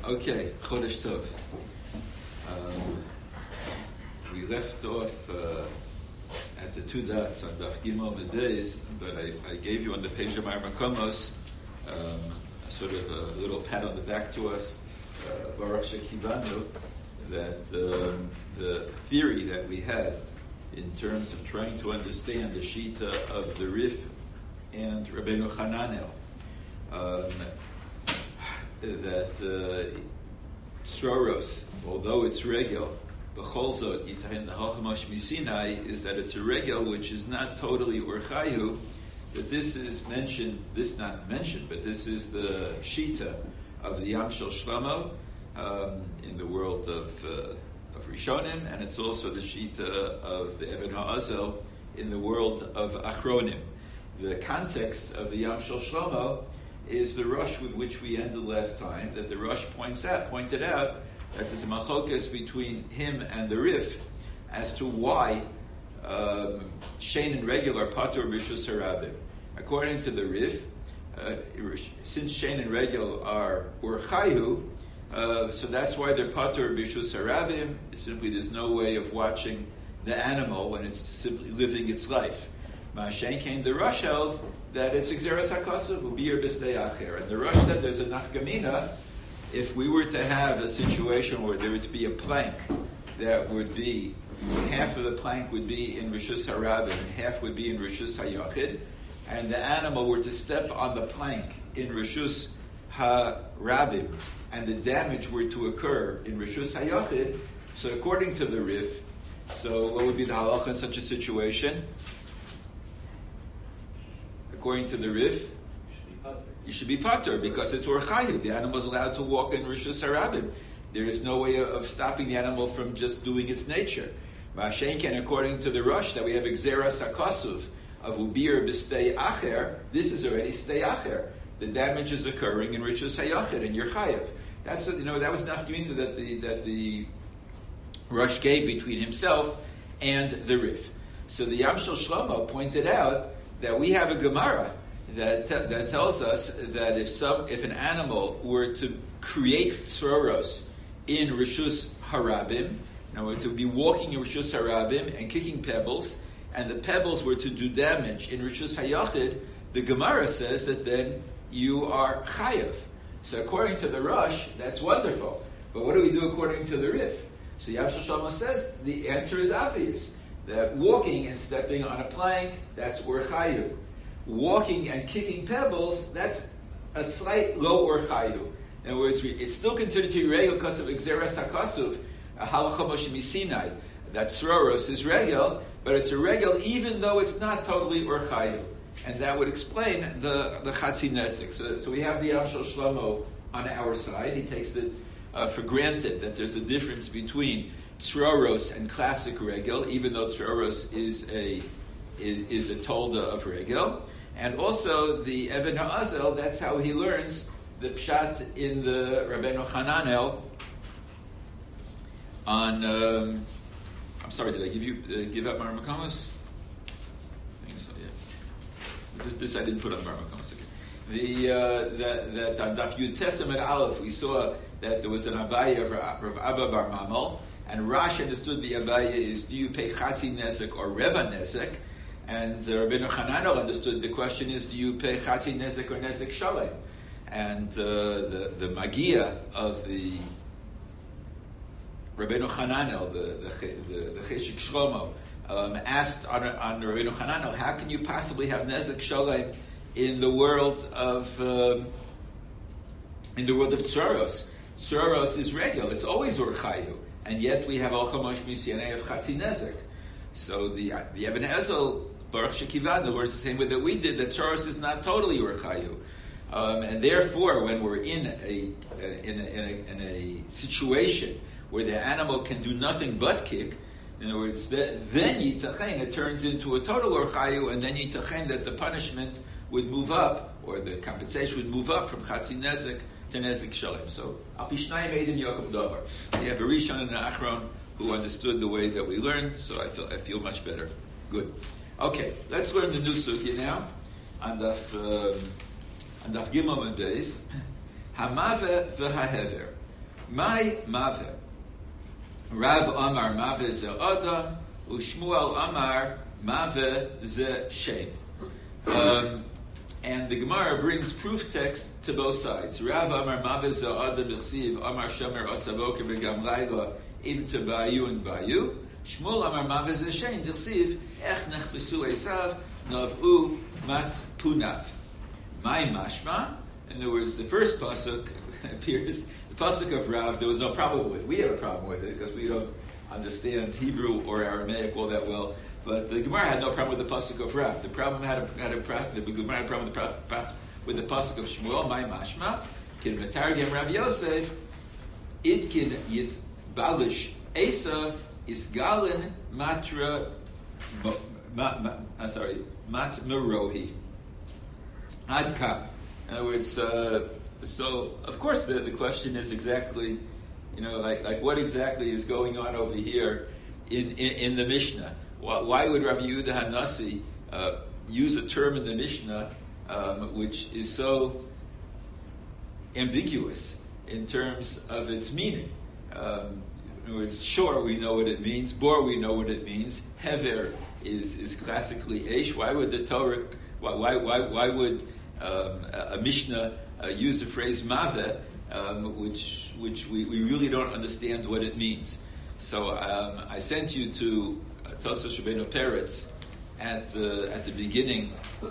Okay, Chodesh Tov. We left off at the two dots on Daf Gimel Medeis, but I gave you on the page of Mar Makomos sort of a little pat on the back to us, Baruch Shekivanu, that the theory that we had in terms of trying to understand the Shita of the Rif and Rabbeinu Hananel, that Sroros, although it's regel, B'cholzot Yitahin Hachamash Misinai, is that it's a regel which is not totally Urchayu. That this is mentioned, this not mentioned, but this is the Shita of the Yam Shel Shlomo in the world of Rishonim, and it's also the Shita of the Even HaAzel in the world of Achronim. The context of the Yam Shel Shlomo is the rush with which we ended last time, that the rush pointed out that there's a machlokas between him and the Rif as to why Shein and Regel are patur b'rishus harabim. According to the Rif, since Shein and Regel are urchayu, so that's why they're patur b'rishus harabim. Simply, there's no way of watching the animal when it's simply living its life. Ma'ashen came the rush held that it's Xeras HaKasav, Ubir B'Sdei Acher. And the Rosh said there's a nafkamina. If we were to have a situation where there would be a plank that would be, half of the plank would be in Rishus HaRabim and half would be in Rishus HaYachid, and the animal were to step on the plank in Rishus HaRabim, and the damage were to occur in Rishus HaYachid, so according to the Rif, so what would be the halacha in such a situation? According to the Rif, you should be patur because it's orchayu. The animal is allowed to walk in Rishus Harabim. There is no way of stopping the animal from just doing its nature. Ma'ashenken, according to the Rosh, that we have Xeras HaKasuv of Ubir B'Stei Acher, this is already Stei Acher. The damage is occurring in Rishus Hayachid, and you're chayav. That was nafkamina that the Rosh gave between himself and the Rif. So the Yam Shel Shlomo pointed out that we have a Gemara that tells us that if an animal were to create tzroros in Rishus Harabim, in other words, it would be walking in Rishus Harabim and kicking pebbles, and the pebbles were to do damage in Rishus Hayachid, the Gemara says that then you are chayav. So according to the Rosh, that's wonderful. But what do we do according to the Rif? So Yam Shel Shlomo says the answer is obvious. That walking and stepping on a plank, that's urchayu. Walking and kicking pebbles, that's a slight low urchayu. In other words, it's still considered to be regel because of Xeras HaKasuv, halacha Moshe Misinai. That tzroros is regel, but it's a regel even though it's not totally urchayu. And that would explain the Chatzi Nesek. So we have the Yam Shel Shlomo on our side. He takes it for granted that there's a difference between tzroros and classic regel, even though tzroros is a tolda of regel, and also the Even HaAzel. That's how he learns the pshat in the Rabbeinu Hananel. On I'm sorry, did I give up Mar Makomos? I think so. Yeah. This I didn't put on Mar Makomos. Okay. That on Daf Yud Testament Aleph we saw that there was an Abaye of Rav Abba Bar Mamel. And Rashi understood the Abaye is, do you pay Chatzi Nezek or Reva Nezek? And Rabbeinu Hananel understood the question is, do you pay Chatzi Nezek or Nezek Shalem? And the Magia of the Rabbeinu Hananel, the Cheshik Shlomo, asked on Rabbeinu Hananel, how can you possibly have Nezek Shalem in the world of Tzoros? Tzoros is regel; it's always urchayu. And yet we have al chamosh misyanei of chatzi nezek. So the Even HaAzel Baruch Shekivanu works the same way that we did. That Tzoros is not totally urchayu, and therefore when we're in a situation where the animal can do nothing but kick, in other words, then yitachen it turns into a total urchayu, and then yitachen that the punishment would move up or the compensation would move up from chatzi nezek to Nezek Shalem. So, Al Pishnayim Eidim Yaakov Davar. We have a Rishon and an Achron who understood the way that we learned, so I feel much better. Good. Okay, let's learn the new sugya now. On Daf Gimel Beis, Hamave v'Hahever. My Maveh. Rav Amar Maveh ze Adam, Ushmuel Amar Maveh ze Shem. And the Gemara brings proof text to both sides. Rav Amar Maveh ze Adam B'chsiv Amar Shomer Osavoker V'gam Laila Im Bayu and Bayu. Shmuel Amar Maveh ze Shem B'chsiv Ech Nechbesu Esav Nav'u Mat Punav. My Mashma. In other words, the first pasuk appears. The pasuk of Rav, there was no problem with it. We have a problem with it because we don't understand Hebrew or Aramaic all that well. But the Gemara had no problem with the pasuk of Rav. The Gemara had a problem with the pasuk of Shmuel. My Mashma, Kin Metargem Rav Yosef, Itkin Yit Balish Esav Isgalin Matra. Mat Merohi. Adka. In other words, so of course the question is exactly, like what exactly is going on over here in the Mishnah? Why would Rabbi Yehuda Hanassi use a term in the Mishnah which is so ambiguous in terms of its meaning? In other words, shor we know what it means, bor we know what it means, hever is classically eish. Why would the Torah? Why would a Mishnah use the phrase maveh, which we really don't understand what it means? So I sent you to Tosfos Rabbeinu Peretz at the beginning.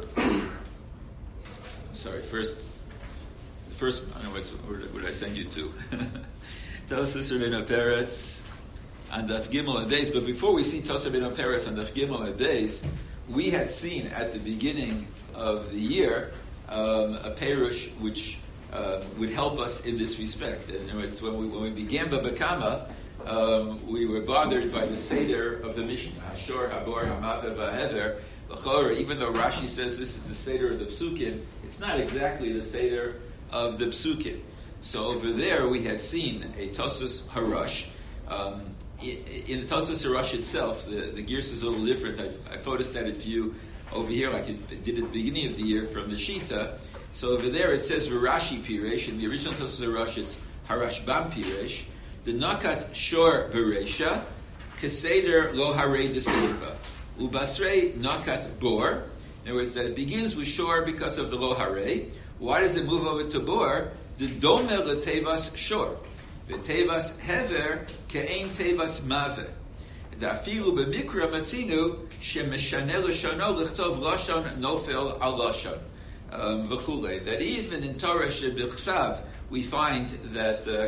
Sorry, first. I don't know where did I send you to? Tosfos Rabbeinu Peretz and Daf Gimel Days. But before we see Tosfos Rabbeinu Peretz and Daf Gimel Days, we had seen at the beginning of the year a perush which would help us in this respect. And it's when we began Baba Kama, we were bothered by the Seder of the Mishnah. Hashor, Habor, Hamaveh, Vahever. Even though Rashi says this is the Seder of the Psukim, it's not exactly the Seder of the Psukim. So over there we had seen a Tosfos Harash. In the Tosfos Harash itself, the gears is a little different. I photostat for you over here, like it did at the beginning of the year from the Shita. So over there it says V'Rashi Piresh. In the original Tosfos Harash it's Harashbam Piresh. The Nakat Shor Beresha, Keseder Lo Harei Deseifa. Ubasrei Nakat Bor. In other words, that it begins with Shor because of the Lo Harei. Why does it move over to Bor? The Domer LeTevas Shor. V'Tevas Hever Ke'ein Tevas Maveh. Da'afilu b'mikra matzinu shemeshane l'shono l'chtov lashon nofel al lashon v'chulei. That even in Torah shebichsav we find that the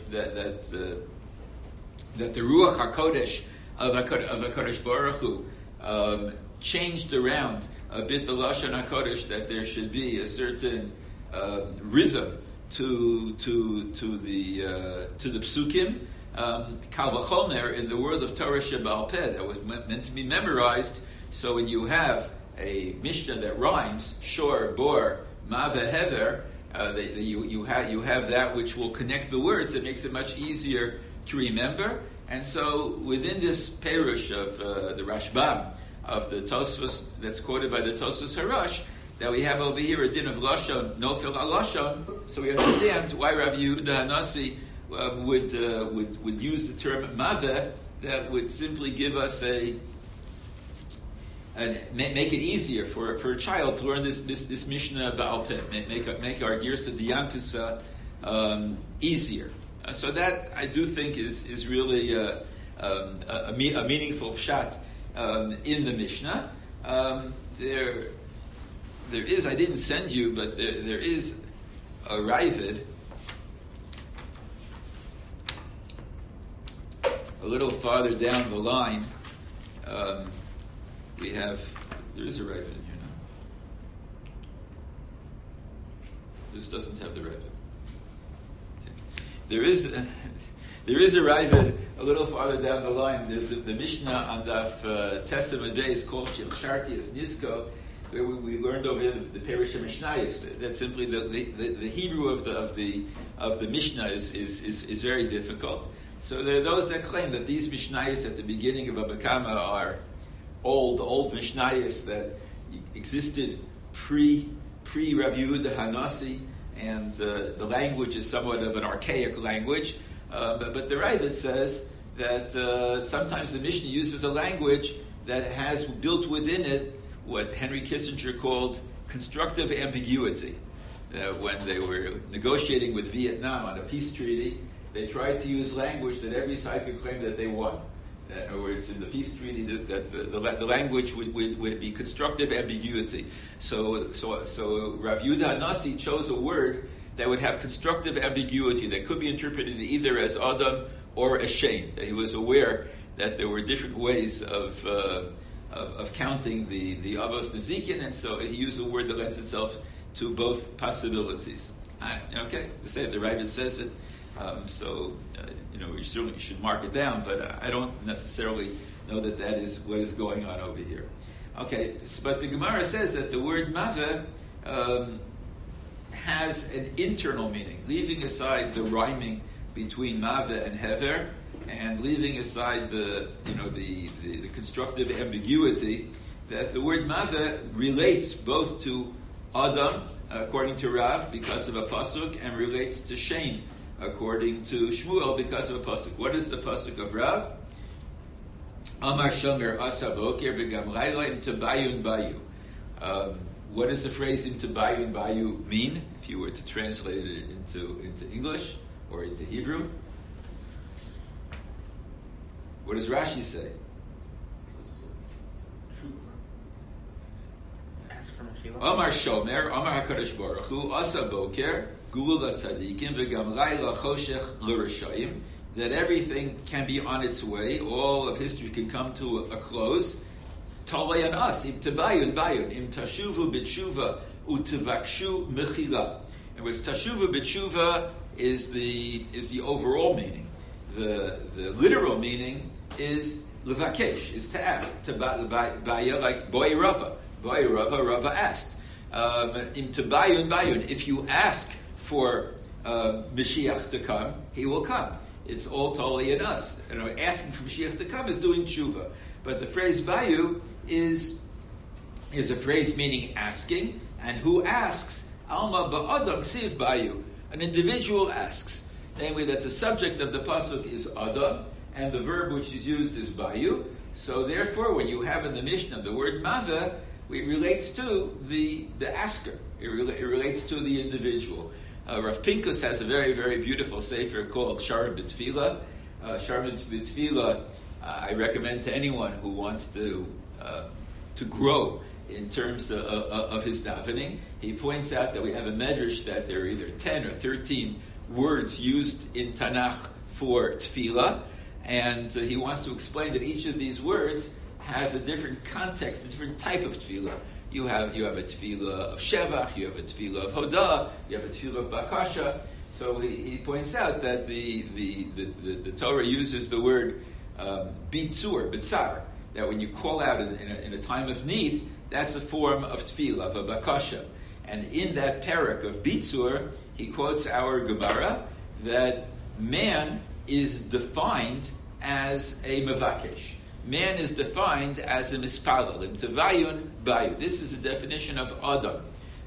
Ruach HaKodesh of HaKodesh Baruch Hu changed around a bit the Lashon HaKodesh, that there should be a certain rhythm to the psukim. Kal v'chomer in the world of Torah Sheba'al Peh that was meant to be memorized. So when you have a Mishnah that rhymes, Shor, Bor, Maveh, Hever, you have that which will connect the words. It makes it much easier to remember. And so within this perush of the Rashbam of the Tosfos that's quoted by the Tosfos Harash, that we have over here a din of Lashon, Nofel al Lashon, so we understand why Rav Yehuda Hanassi would use the term Maveh, that would simply give us make it easier for a child to learn this Mishnah Ba'al Peh, make our Girsa Diyankusa easier. So that I do think is really a meaningful pshat in the Mishnah. There is, I didn't send you, but there is a Ravid a little farther down the line. There is a Ravid in here now. This doesn't have the Ravid. There is a Ravid a little farther down the line. There's the Mishnah on Daf Tesem Day is called Shilchartius Nisko, where we learned over here the Perush Mishnayos. That simply the Hebrew of the Mishnah is very difficult. So there are those that claim that these Mishnayos at the beginning of Baba Kama are old Mishnayos that existed pre Rav Yehuda Hanassi, and the language is somewhat of an archaic language. But the Ravid says that sometimes the Mishnah uses a language that has built within it what Henry Kissinger called constructive ambiguity. When they were negotiating with Vietnam on a peace treaty, they tried to use language that every side could claim that they won. In other words, in the peace treaty, that the language would be constructive ambiguity. So Rav Yehuda Hanassi chose a word that would have constructive ambiguity, that could be interpreted either as Adam or as Shem. That he was aware that there were different ways of counting the Avos Nezikin, and so he used a word that lends itself to both possibilities. Okay, the Ravid says it, you certainly should mark it down, but I don't necessarily know that is what is going on over here. Okay, but the Gemara says that the word maveh has an internal meaning, leaving aside the rhyming between maveh and hever, and leaving aside the constructive ambiguity, that the word maveh relates both to Adam, according to Rav, because of a pasuk, and relates to Shem, according to Shmuel, because of a pasuk. What is the pasuk of Rav? Amar Shomer Asa Boker v'gam Laila im Tabayun Bayu. What does the phrase im Tabayun Bayu mean, if you were to translate it into English or into Hebrew? What does Rashi say? Amar Shomer, Amar HaKadosh Baruch Hu, Asa Boker, Gula Tzadikim, V'gam Laila Choshech L'Rashayim, that everything can be on its way, all of history can come to a close. Talei on us, im Tabayun Bayun, im Tashuvu B'tshuva, U'tevakshu Mechila. In other words, Tashuva B'tshuva is the overall meaning. The literal meaning is Levakesh, is to ask. Baya, like Boy Rava. Boy Rava asked. Im Tabayun Bayun, if you ask for Mashiach to come, he will come. It's all totally in us. Asking for Mashiach to come is doing tshuva. But the phrase bayu is a phrase meaning asking, and who asks? Alma ba'adam ksiv bayu. An individual asks. Namely, that the subject of the pasuk is adam, and the verb which is used is bayu. So therefore, when you have in the Mishnah the word maveh, it relates to the asker. It relates to the individual. Rav Pinkus has a very, very beautiful sefer called Sharim B'Tfila. Sharim B'Tfila, I recommend to anyone who wants to grow in terms of his davening. He points out that we have a medrash that there are either 10 or 13 words used in Tanakh for tefillah, and he wants to explain that each of these words has a different context, a different type of tefillah. You have a tefillah of shevach, you have a tefillah of hodah, you have a tefillah of bakasha. So he points out that the Torah uses the word bitzur, bitzar, that when you call out in a time of need, that's a form of tefillah, of a bakasha. And in that parak of bitzur, he quotes our Gemara that man is defined as a mevakesh. Man is defined as a mispalel, im tevayun bayu. This is a definition of Adam.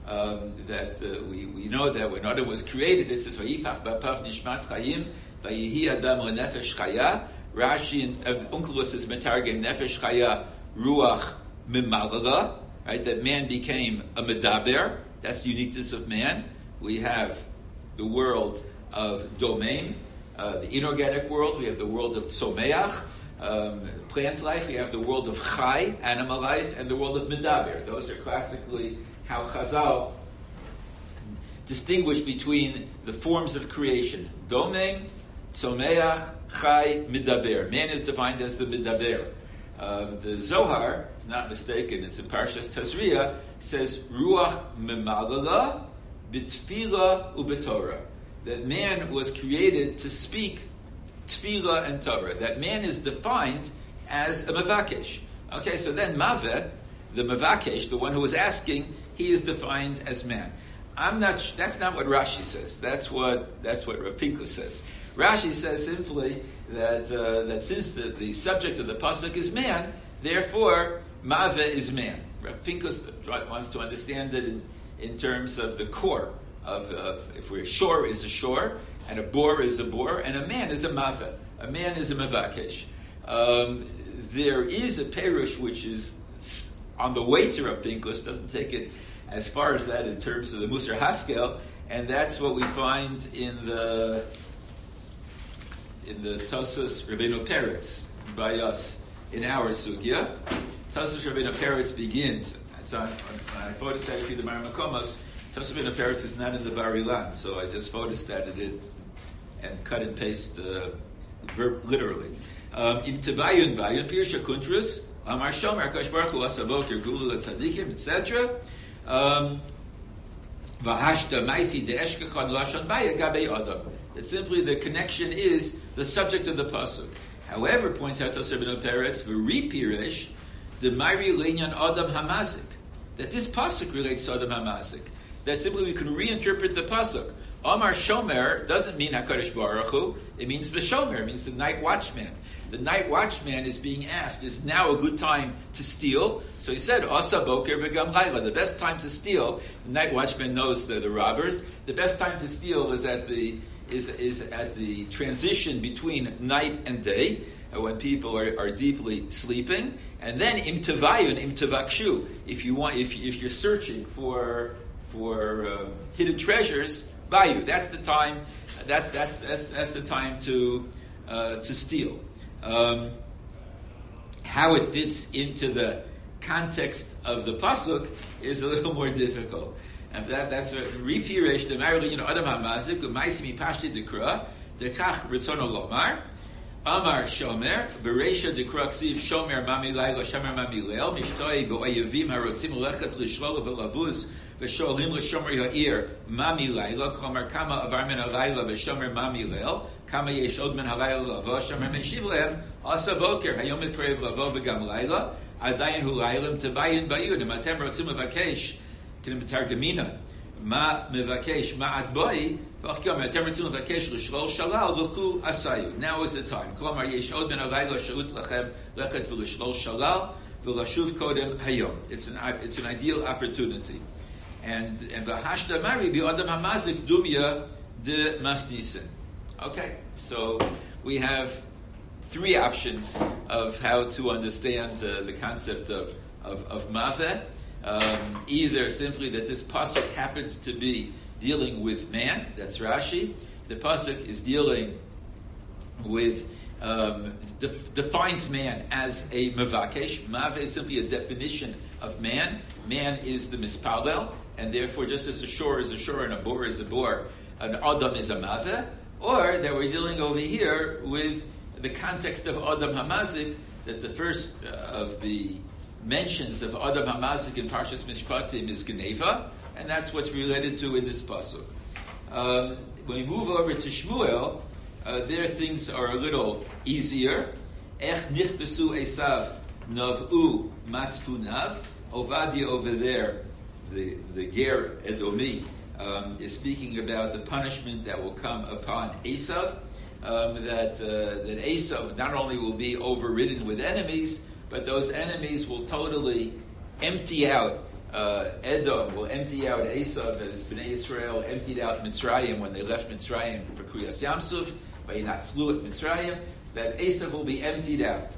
We know that when Adam was created, it says vayipach b'apav nishmat chayim vayihi Adam lenefesh chaya. Rashi and Onkelos is metargem nefesh chaya ruach mimalala. Right, that man became a medaber. That's the uniqueness of man. We have the world of domain, the inorganic world. We have the world of tzomeach, plant life. We have the world of chai, animal life, and the world of medaber. Those are classically how Chazal distinguish between the forms of creation: domain, tzomeach, chai, medaber. Man is defined as the medaber. The Zohar, if not mistaken, it's in Parshas Tazria, says ruach memalala b'tfila u'b'torah. That man was created to speak tefillah and Torah. That man is defined as a mevakesh. Okay, so then maveh, the mevakesh, the one who is asking, he is defined as man. That's not what Rashi says. That's what Rav Pinkus says. Rashi says simply that since the subject of the pasuk is man, therefore maveh is man. Rav Pinkus wants to understand it in terms of the core of if we're shore is a shore, and a bor is a bor, and a man is a mava. A man is a mevakesh. There is a perush which is on the way to Rav Pinkus, doesn't take it as far as that in terms of the Musar Haskel, and that's what we find in the Tosas Rabbeinu Peretz by us in our sugya. Tosas Rabbeinu Peretz begins. It's on I photostated the Maramakomos. Tosas Rabbeinu Peretz is not in the Bar Ilan, so I just photostated it and cut and paste the verb literally. Im Tebayun Bayun Pirsha Kuntras Amar Shomer Kash Baruch Hu Asabokir Gulu Tzadikim etc. Vahashta Maisi De Eshkechon Lashon Baya Gabe Adam. That simply the connection is the subject of the pasuk. However, points out Tosar Rabbeinu Peretz v'ripiresh the Mari Leinian Adam Hamazik, that this pasuk relates to Adam Hamazik. That simply we can reinterpret the pasuk. Amar Shomer doesn't mean HaKadosh Baruch Hu. It means the Shomer. It means the night watchman. The night watchman is being asked, is now a good time to steal? So he said, Asa Boker v'gam Layla. The best time to steal, the night watchman knows the robbers. The best time to steal is at the transition between night and day, when people are deeply sleeping. And then im tevayun, im tevakshu. If you're searching for hidden treasures, bayu. That's the time. That's the time to steal. How it fits into the context of the pasuk is a little more difficult, and that's refiresh the marli adam hamazik u'maisimi pashti dekra dekach ritzono lomar amar shomer bereisha dekra ksiv shomer mami layla shomer mami leil mishtoi go'ayevim harotzim lechat lishlol v'lavuz v'sholim l'shomer ha'ir mami layla k'omar kama avar min halayla v'shomer mami leil kama yesh od min halayla lavo shomer meshiv lehem asa boker hayom et karev lavo v'gam layla adayin hu laylim tebayin bayud matem rotzim levakesh kinim targamina ma mevakesh ma'at boi v'achkam matem rotzim levakesh l'shlol shalal l'chu asayu. Now is the time. K'omar yesh od min halayla sha'ut lachem lechet v'l'shlol shalal v'lashuv kodem hayom. It's an ideal opportunity. And the hashda mari bi adam hamazik dumya de masnisen. Okay, so we have three options of how to understand the concept of maveh. Either simply that this pasuk happens to be dealing with man, that's Rashi. The pasuk is dealing with defines man as a mevakesh. Maveh is simply a definition of man. Man is the mispalel, and therefore, just as a shore is a shore and a bor is a bor, an adam is a maveh. Or that we're dealing over here with the context of Adam Hamazik, that the first of the mentions of Adam Hamazik in Parshas Mishpatim is Geneva, and that's what's related to in this pasuk. When we move over to Shmuel, there things are a little easier. Ech nichbesu Esav nav'u matzpunav. Ovadia over there, the Ger Edomi, is speaking about the punishment that will come upon Esav. That Esav not only will be overridden with enemies, but those enemies will totally empty out. Edom will empty out Esav, as Bnei Israel emptied out Mitzrayim when they left Mitzrayim for Kriyas Yamsuf, Vayinatzlu at Mitzrayim. That Esav will be emptied out.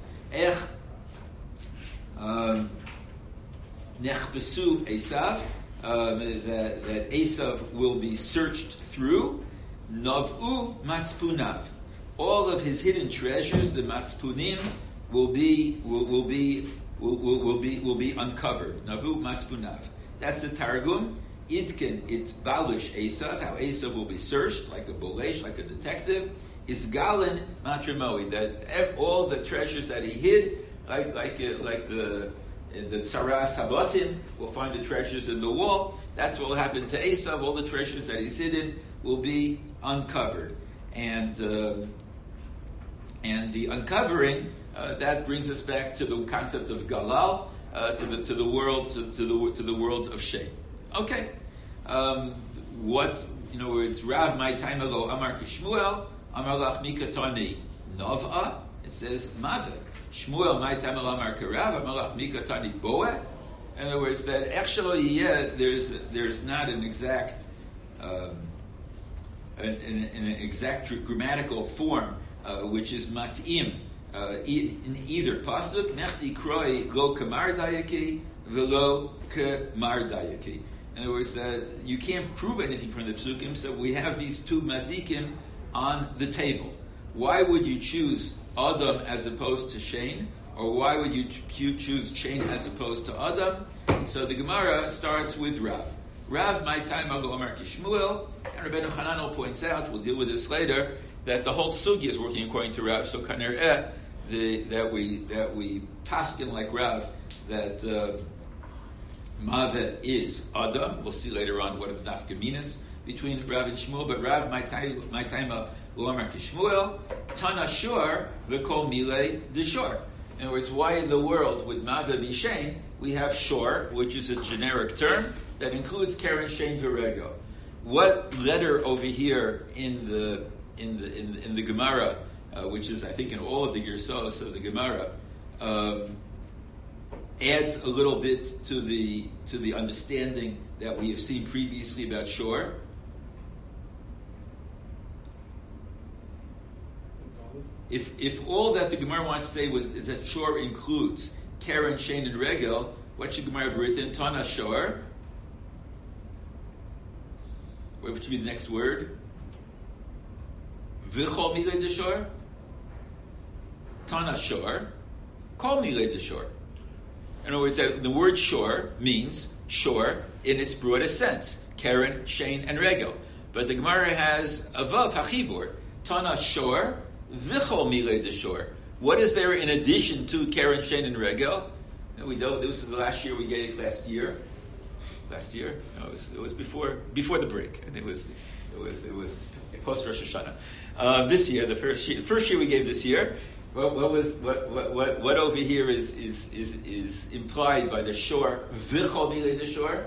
Nechbesu Esav. That Esav will be searched through. Nav'u matzpunav. All of his hidden treasures, the matzpunim, will be uncovered. Nav'u matzpunav. That's the Targum. Idken it balish Esav. How Esav will be searched like a bolesh, like a detective. Is galen matrimoi. That all the treasures that he hid, like the Tsaras Habatim, will find the treasures in the wall. That's what will happen to Esav. All the treasures that he's hidden will be uncovered, and the uncovering that brings us back to the concept of Galal, to the world of shame. Okay, what it's Rav my time ago Amar Kishmuel Amar Lach Mikatani Nova. It says Maveh. Shmuel my time Amar Karav Amar Lach Mikatani Boa. In other words, that actually there's not an exact an exact grammatical form, which is mat'im, in either pasuk, mechti kroi lo kamar dayaki, velo kamar dayaki. In other words, you can't prove anything from the psukim, so we have these two mazikim on the table. Why would you choose Adam as opposed to Shane? Or why would you choose Shane as opposed to Adam? So the Gemara starts with Rav. Rav, my time, I'll go Amar Kishmuel, and Rabbeinu Hananel points out, we'll deal with this later, that the whole sugi is working according to Rav, so Kaner'eh, that we paskin like Rav, that Maveh is Adam. We'll see later on what the nafkaminas between Rav and Shmuel, but Rav, my time, Amar Kishmuel, Tana Shor, V'kol Milei Deshor. In other words, why in the world would Maveh be Shane? We have Shor, which is a generic term that includes Karen, Shane, Virego. What letter over here in the Gemara, which is I think in all of the Gersos of the Gemara, adds a little bit to the understanding that we have seen previously about Shor? If all that the Gemara wants to say is that Shor includes Karen, Shane, and Regel, what should Gemara have written? Tana Shor. What should be the next word? V'chol milei deshor. Tana Shor. Kol milei deshor. In other words, the word Shor means Shor in its broadest sense. Karen, Shane, and Regel. But the Gemara has a Vav, Hachibur. Tana Shor. V'chol milei deshor. What is there in addition to Karen, Shane, and Regel? We know this is the last year we gave last year. Last year? No, it was before the break. I think it was post Rosh Hashanah. This year, the first year we gave this year. What over here is implied by the Shor V'chol milei deshor?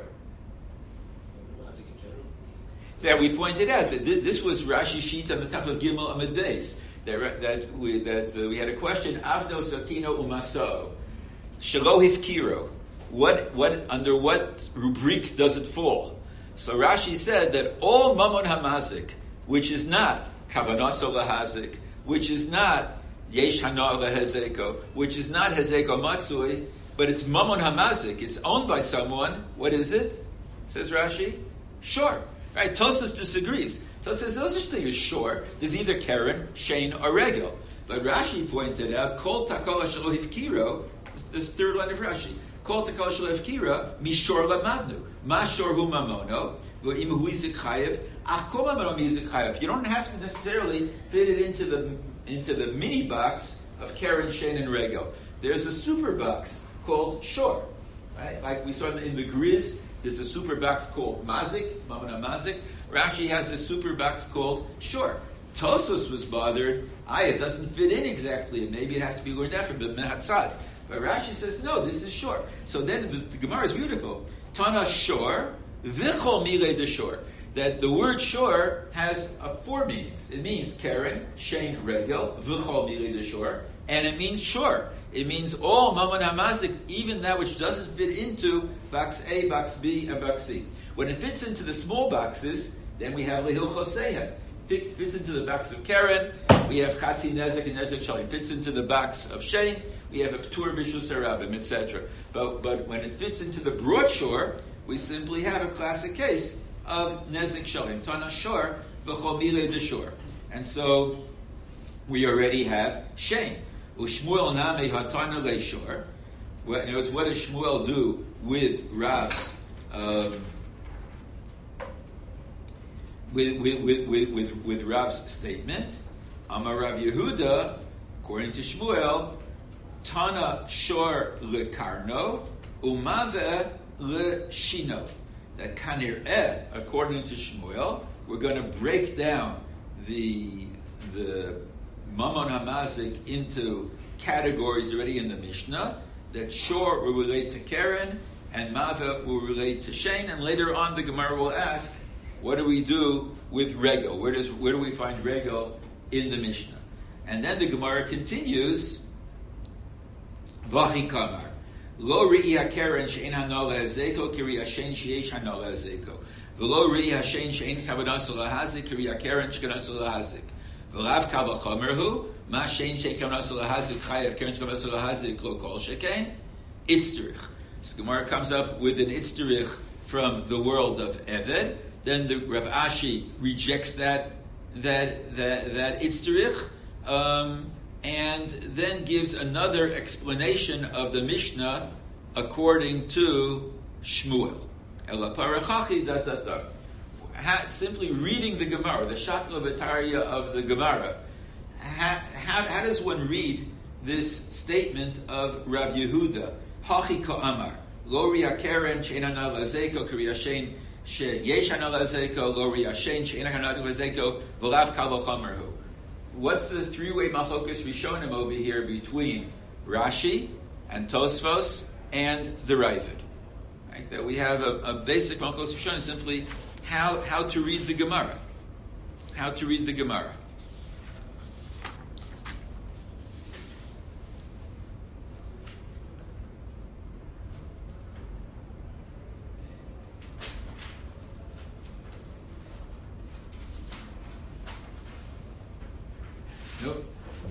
That we pointed out that this was Rashi sheet on the top of Gimel Amud Beis. That we had a question. Avno Sakino Umaso Shelo Hifkiro. What under what rubric does it fall? So Rashi said that all Mamon Hamazik, which is not Kavanaso Lahazik, which is not Yesh Hanar Lehezeko, which is not Hezeko Matsui, but it's Mamon Hamazik. It's owned by someone. What is it? Says Rashi. Sure. Right? Tosas disagrees. Tosas says those are still sure. There's either Karen, Shane, or Regel. But Rashi pointed out, Kol Takol Shelo Hifkiro, the third line of Rashi. Kol Takol Shelo Hifkira, Mishor Lamadnu. Mashor Hu Mamono, V'im Hu Yizik Chayev, Ach Kol Mamono Yizik Chayev. You don't have to necessarily fit it into the mini box of Karen, Shane, and Regel. There's a super box called Shor. Right? Like we saw in the Grizz, there's a super box called Mazik, Mamona Mazik. Rashi has a super box called Shor. Tosos was bothered. It doesn't fit in exactly, and maybe it has to be learned after, but Mehatzad. But Rashi says, no, this is Shor. So then the Gemara is beautiful. Tana Shor, V'chol milei deshor. That the word Shor has four meanings. It means Karen, Shane, Regel, V'chol milei deshor, and it means Shor. It means all Mamon Hamazik, even that which doesn't fit into box A, box B, and box C. When it fits into the small boxes, then we have Lehil Choseha. Fits into the box of Karen, we have Chatzi Nezek and Nezek Shalim. Fits into the box of Shane, we have a Ptur Bishus Harabim, etc. But when it fits into the broad Shor, we simply have a classic case of Nezek Shalim. Tana Shor, V'chol milei deshor. And so we already have Shane. Ushmuel Name Hatana Leishor. In other words, what does Shmuel do with Rav's with Rav's statement? Amar Rav Yehuda, according to Shmuel, Tana Shor lekarno umave leshino. That kanir'eh, according to Shmuel, we're going to break down the Mamon Hamazik into categories already in the Mishnah. That Shor will relate to Karen, and Mava will relate to Shane, and later on the Gemara will ask, what do we do with Regel? Where do we find Regel in the Mishnah? And then the Gemara continues, Vahi Kamar, Lo Re'iyah Karen she'en hanal le'ezeko ki re'iyah Shane she'esh hanal le'ezeko. V'lo ri hashen she'en kavanas lahazik kriya keren shkanas lahazik. V'lav kal v'chomer hu ma she'en she'en kavanas lahazik chayav keren shkanas lahazik lo kol sheken itzderich. So Gemara comes up with an itzderich from the world of Eved. Then the Rav Ashi rejects that itzderich, and then gives another explanation of the Mishnah according to Shmuel. Simply reading the Gemara, the Shakla V'Tarya of the Gemara, how does one read this statement of Rav Yehuda? Hachi Ka'amar, Lo Ria Keren She'enana Lazeko Kriyashen She'yeshana Lazeko Lo Ria Shein She'enana Lazeko V'Lav Kal V'Chomer. What's the three-way machlokas Rishonim over here between Rashi and Tosfos and the Ravid? Right? That we have a basic machlokas Rishonim, simply how to read the Gemara. How to read the Gemara. Nope.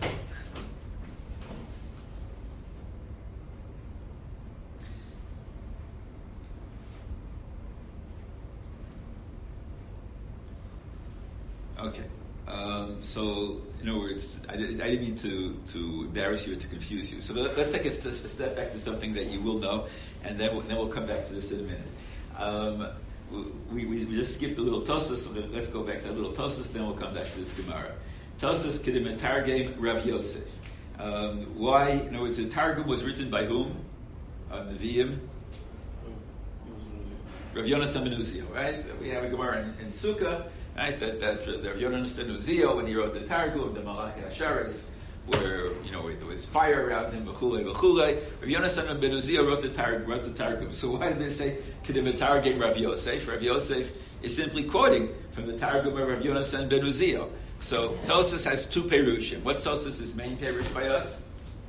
Okay. So, in other words, I didn't mean to embarrass you or to confuse you. So let's take a step back to something that you will know, and then we'll come back to this in a minute. We just skipped a little Tosas, so let's go back to that little Tosas, then we'll come back to this Gemara. Tosas Kedim Targum Rav Yosef. Why? In other words, the Targum was written by whom? Nevi'im. Rav Yonasan ben Uziel, right? We have a Gemara in Sukkah, right? That Rav Yonasan ben Uziel, when he wrote the Targum, the Malach HaSharis, where there was fire around him, v'chulei v'chulei. Rav Yonasan ben Uziel wrote the Targum. So why did they say Kedim Targum Rav Yosef? Rav Yosef is simply quoting from the Targum of Rav Yonasan ben Uziel. So Tosas has two perushim. What's Tosas' main perush by us?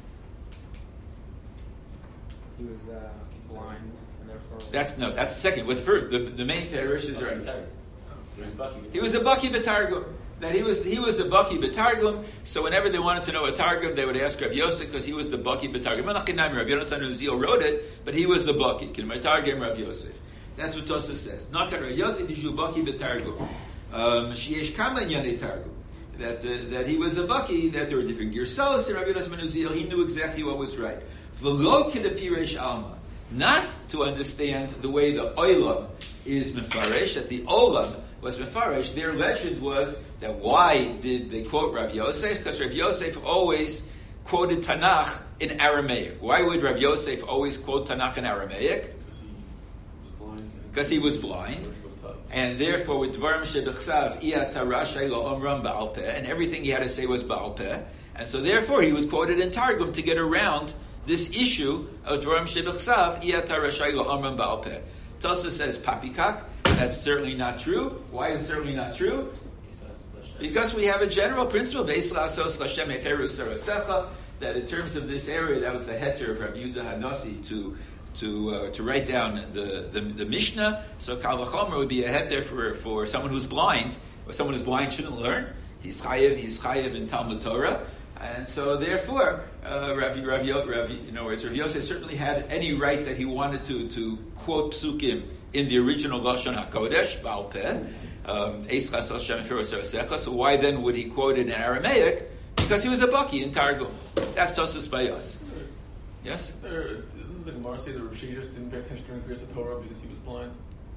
He was blind, and therefore that's the second. With first, the main perush is right. He was a baki b'targum. That he was the baki b'targum. So whenever they wanted to know a targum, they would ask Rav Yosef because he was the baki b'targum. Rav Yonasan Uziel wrote it, but he was the baki. Kin targum Rav Yosef. That's what Tosas says. Not Rav Yosef is you baki b'targum. Sheyesh kama yane targum. That he was a baki, that there were different girsos to Rav Yonasan ben Uziel. He knew exactly what was right. V'lo k'depiresh alma, not to understand the way the olam is mefaresh, that the olam was mefaresh. Their legend was that why did they quote Rav Yosef? Because Rav Yosef always quoted Tanakh in Aramaic. Why would Rav Yosef always quote Tanakh in Aramaic? Because he was blind. And therefore, with Dvarim Shebechsav, Iyata Rashay Lo Omram Ba'al Peh, and everything he had to say was Ba'al Peh. And so therefore, he would quote it in Targum to get around this issue of Dvarim Shebechsav, Iyata Rashay Lo Omram Ba'al Peh. Tosas says, Papikak, that's certainly not true. Why is it certainly not true? Because we have a general principle, that in terms of this area, that was the heter of Rabbi Yehuda Hanasi to write down the Mishnah. So Kal V'Chomer would be a heter for someone who's blind, or someone who's blind shouldn't learn. He's chayev in Talmud Torah, and so therefore Rav Yosef certainly had any right that he wanted to quote psukim in the original Lashon HaKodesh Ba'al Peh. So why then would he quote it in Aramaic? Because he was a baki in Targum. That's Tosas by us. Yes? Doesn't the Gemara say that Rav Sheshes didn't pay attention during Kriyas Torah because he was blind?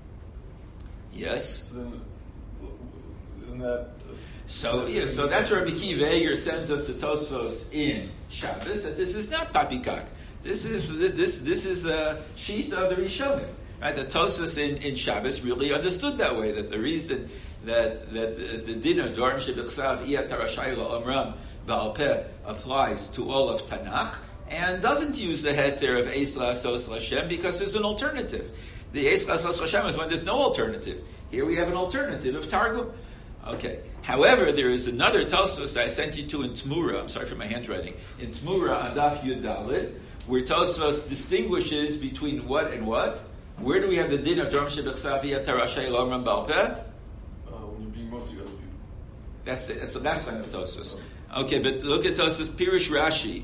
Yes. So then, isn't that... So that's where Rabbi Kiva Eger sends us to Tosfos in Shabbos, that this is not papikak. This is a sheet of the Rishonim. Right? The Tosfos in Shabbos really understood that way, that the reason that the din of Dvarim Shebechsav Iyat Harashai La'omram Ba'al Peh applies to all of Tanakh, and doesn't use the heter of Eis La'asos L'Hashem because there's an alternative. The Eis La'asos L'Hashem is when there's no alternative. Here we have an alternative of Targum. Okay. However, there is another Tosfos I sent you to in Tmura. I'm sorry for my handwriting. In Tmura, on Daf Yud Daled, where Tosfos distinguishes between what and what? Where do we have the din of Dvarim Shebechsav Iyat Rashay Lo Omram Ba'al Peh? When you're being motzi other people. That's the last line of Tosfos. Okay, but look at Tosfos Pirush Rashi.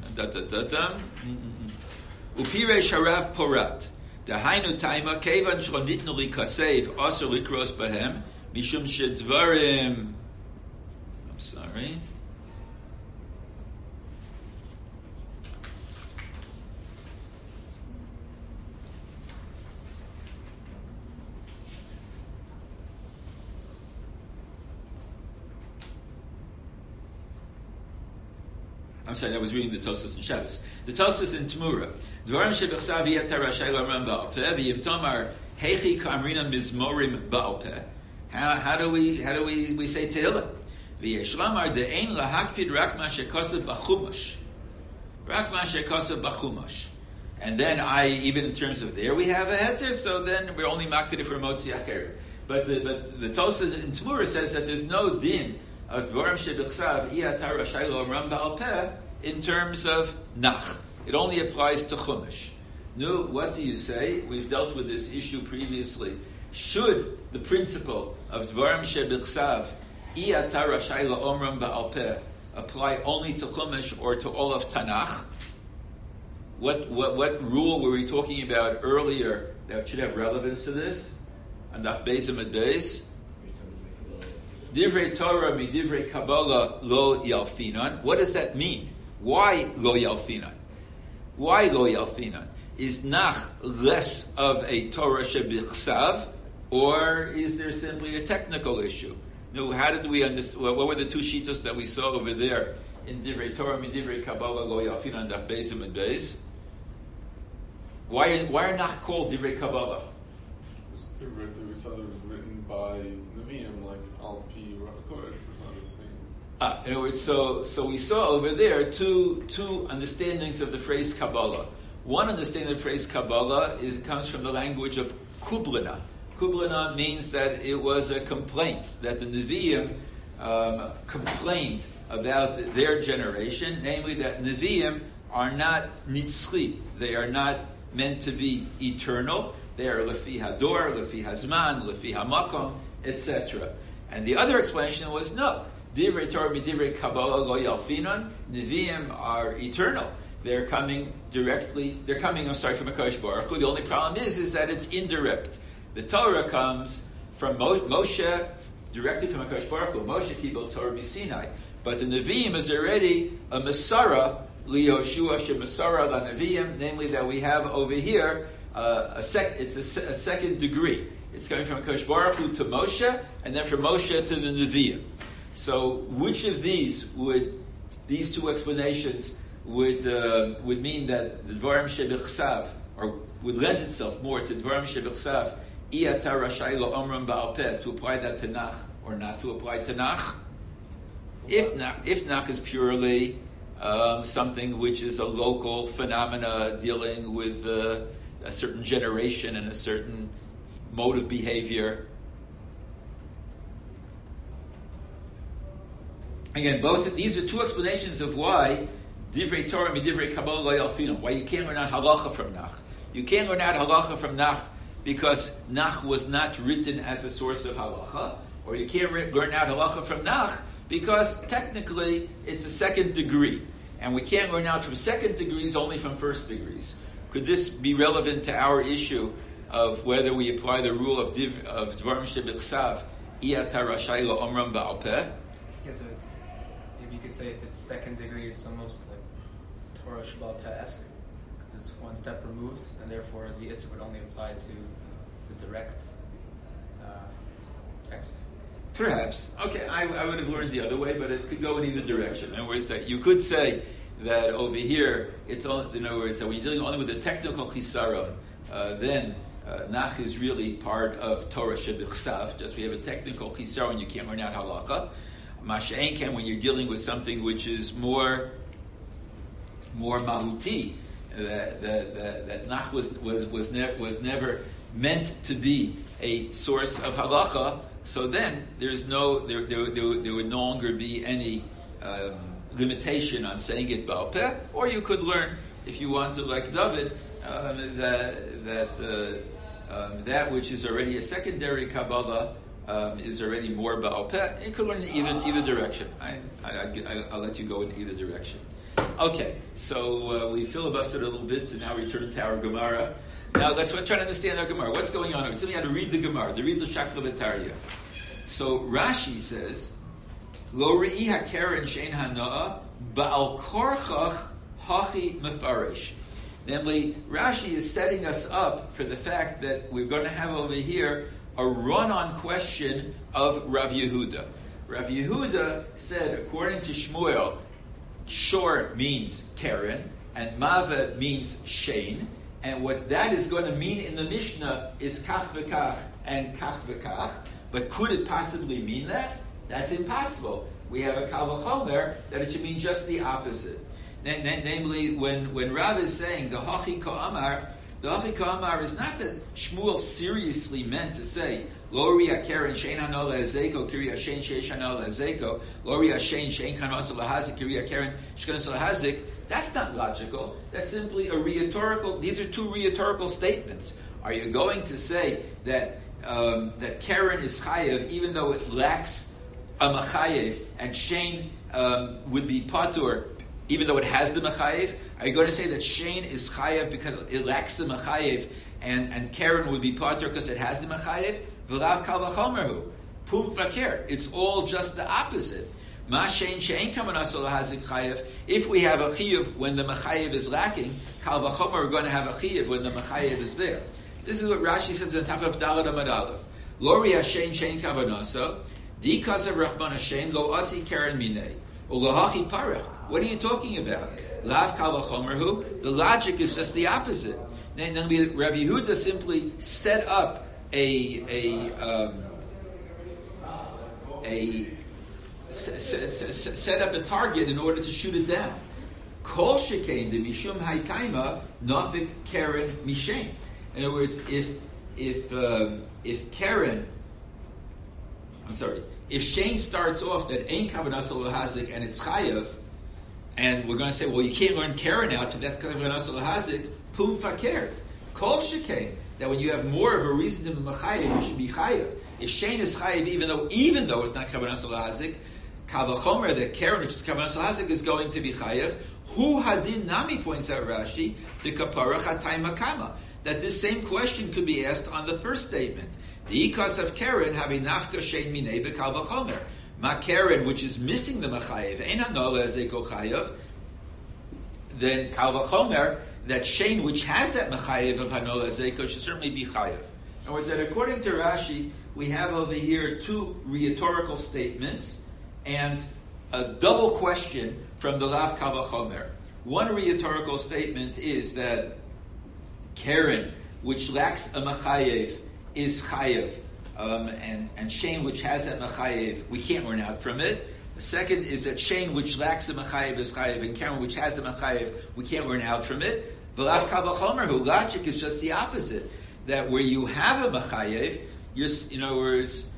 Upiresh Harav Porat. Dahainu Taima Kevan Shronitnu Likasev Asur Likros Bahem Mishum Shedvarim. I'm sorry. I'm sorry, I was reading the Tosfos in Shabbos. The Tosfos in Tmura. Dvarim shebechsav Iyat Rashay Lo Omram Ba'al Peh v'yim tomar heichi ka'amrina mizmorim Ba'al Peh. How do we say Tehillah? V'yesh lamar de'ein lahakpid rak ma shekosav b'chumash. Rak ma shekosav b'chumash. And then even in terms of there we have a heter, so then we're only makpid for motzi acher. But the Tosfos in Tmura says that there's no din of Dvarim Shebechsav Iyat Rashay Lo Omram Ba'al Peh in terms of nach. It only applies to Chumash. No, what do you say? We've dealt with this issue previously. Should the principle of Dvarim Shebechsav Iyat Rashay Lo Omram Ba'al Peh apply only to Chumash or to all of Tanakh? What rule were we talking about earlier that should have relevance to this? And Daf Beis Amud Beis. Divrei Torah mi divrei Kabbalah lo yalfinan. What does that mean? Why lo yalfinan? Why lo yalfinan? Is nach less of a Torah shebichsav, or is there simply a technical issue? No, how did we understand? What were the two shitos that we saw over there in divrei Torah mi divrei Kabbalah lo yalfinan Daf Beis Amud Beis? Why are nach called divrei Kabbalah? We saw that it was written by Nevi'im, like Al Pi Kodesh, was not the same. In other words, so we saw over there two understandings of the phrase Kabbalah. One understanding of the phrase Kabbalah comes from the language of Kublina. Kublina means that it was a complaint, that the Nevi'im complained about their generation, namely that Nevi'im are not nitzchi, they are not meant to be eternal. They are lefi hador, lefi hazman, lefi hamakom, etc. And the other explanation was no. Divrei Torah mi divrei Kabbalah lo yalfinon. Nevi'im are eternal. They're coming from HaKadosh Baruch Hu. The only problem is that it's indirect. The Torah comes from Moshe, directly from HaKadosh Baruch Hu. Moshe kibel Torah miSinai. But the Nevi'im is already a Masara, liYoshua shemasara la Nevi'im, namely that we have over here it's a second degree. It's coming from HaKadosh Baruch Hu to Moshe, and then from Moshe to the Nevi'im. So, which of these two explanations would mean that the Dvarim Shebechsav, or would lend itself more to Dvarim Shebechsav, Iyat Rashay Lo Omram Ba'al Peh, to apply that to Nach, or not to apply to Nach? If Nach is purely something which is a local phenomena dealing with a certain generation and a certain mode of behavior. Again, these are two explanations of why Divrei Torah mi Divrei Kabbalah lo yalfinon, why you can't learn out halacha from Nach. You can't learn out halacha from Nach because Nach was not written as a source of halacha, or you can't learn out halacha from Nach because technically it's a second degree, and we can't learn out from second degrees, only from first degrees. Could this be relevant to our issue of whether we apply the rule of Dvarim Shebechsav Iyat Rashay Lo Omram Ba'al Peh? Because maybe you could say if it's second degree, it's almost like Torah Sheba'al Peh-esque, because it's one step removed, and therefore the Isser would only apply to the direct text. Perhaps. Okay, I would have learned the other way, but it could go in either direction. In other words, that you could say that over here, it's all, in other words, that when you're dealing only with the technical chisaron, then Nach is really part of Torah Shebechsav. Just we have a technical chisaron, you can't learn out halacha. Masha'en can when you're dealing with something which is more mahuti, that Nach was never meant to be a source of halacha. So then there would no longer be any limitation on saying it Ba'al Peh, or you could learn, if you want to, like David, that that which is already a secondary Kabbalah is already more Baal Peh. You could learn in either direction. I'll let you go in either direction. Okay, so we filibustered a little bit to now return to our Gemara. Now let's try to understand our Gemara. What's going on? Tell me how to read the Gemara, the read L'Shakla V'Tarya. So Rashi says, Lo re'i ha'keren shein hana'a ba'al korchach hachi mefaresh. Namely, Rashi is setting us up for the fact that we're going to have over here a run-on question of Rav Yehuda. Rav Yehuda said, according to Shmuel, shor means keren, and mava means shein, and what that is going to mean in the Mishnah is kach v'kach and kach v'kach, but could it possibly mean that? That's impossible. We have a kal v'chomer that it should mean just the opposite. Namely, when Rav is saying the hachi ka'amar is not that Shmuel seriously meant to say lo ria keren shein hano lehezeko kiriya shein sheish hano lehezeko lo ria shein shein kanos lehazik kiriya keren shkanos lehazik. That's not logical. That's simply a rhetorical. These are two rhetorical statements. Are you going to say that that keren is chayev even though it lacks a machayev, and shein would be patur even though it has the machayev? Are you going to say that shein is chayev because it lacks the machayev, and keren would be patur because it has the machayev? V'lav kal v'chomerhu pum fakir. It's all just the opposite. Ma shein shein kamanasol hazik chayev. If we have a chiyuv when the machayev is lacking, kal v'chomer we're going to have a chiyuv when the machayev is there. This is what Rashi says on top of Daled Amud Aleph. Lo ria shein shein kamanasol dikaz of Rachman Hashem lo asi keren minei ulo hachi parech. What are you talking about? Lav kal v'chomerhu. The logic is just the opposite. Then Rav Yehuda simply set up set up a target in order to shoot it down. Kol shekain de mishum haikaima nafik keren mishain. In other words, if keren, if shein starts off that ein kavanasol hazik and it's chayav, and we're going to say, well, you can't learn keren out if that's kavanasol hazik, pum fakert. Kol shekain, that when you have more of a reason to be machayev, you should be chayav. If shein is chayiv, even though it's not kavanasol hazik, kavachomer, the keren, which is kavanasol hazik, is going to be chayiv. Hu hadin nami, points out Rashi, to kapara chatay makama, that this same question could be asked on the first statement. The ikas of keren having nafka shein minei v'kavachomer. Ma keren, which is missing the machayev, ein hanola ezeko chayiv. Then kavachomer, that shein which has that machayev of hanola ezeko should certainly be chayiv. In other words, that according to Rashi, we have over here two rhetorical statements and a double question from the Lav Kavachomer. One rhetorical statement is that keren, which lacks a machayev, is chayev, and shein, which has that machayev, we can't learn out from it. The second is that shein, which lacks a machayev, is chayev, and keren, which has the machayev, we can't learn out from it. The Lav Kavachomer, who logic is just the opposite. That where you have a machayev, in other words,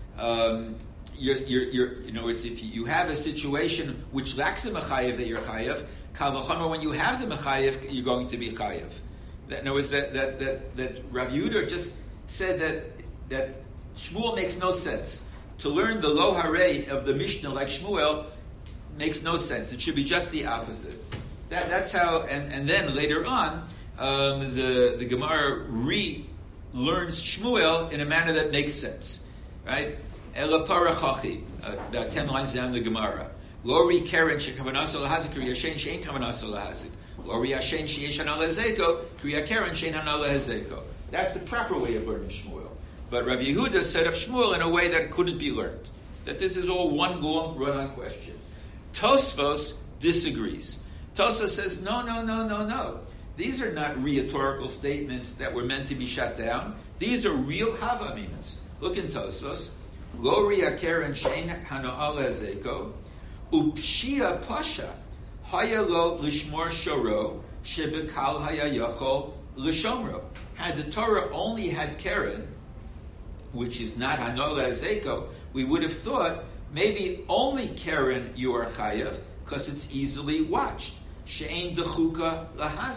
if you have a situation which lacks the machayev that you're chayev, kal v'chomer, when you have the machayev, you're going to be chayev. In other words, that Rav Yehuda just said that Shmuel makes no sense. To learn the lo harei of the Mishnah like Shmuel makes no sense. It should be just the opposite. That's how. And then later on, the Gemara learns Shmuel in a manner that makes sense, right? Ela parachachi, about 10 lines down the Gemara. Lori keren shekavanasol lahazik kriya shein shein kavanasol lahazik. Lori ashein sheyesh hana lehezeko kriya keren shein hana lehezeko. That's the proper way of learning Shmuel. But Rav Yehuda set up Shmuel in a way that it couldn't be learned. That this is all one long run-on question. Tosfos disagrees. Tosfos says, no. These are not rhetorical statements that were meant to be shut down. These are real havaminas. Look in Tosfos. Lo ria keren shein hano'a lehezeko upshia pasha haya lo lishmor shoro shebekal haya yachol l'shomro. Had the Torah only had keren, which is not hano'a lehezeko, we would have thought maybe only keren you are chayav because it's easily watched. She'ein dechuka lahazik.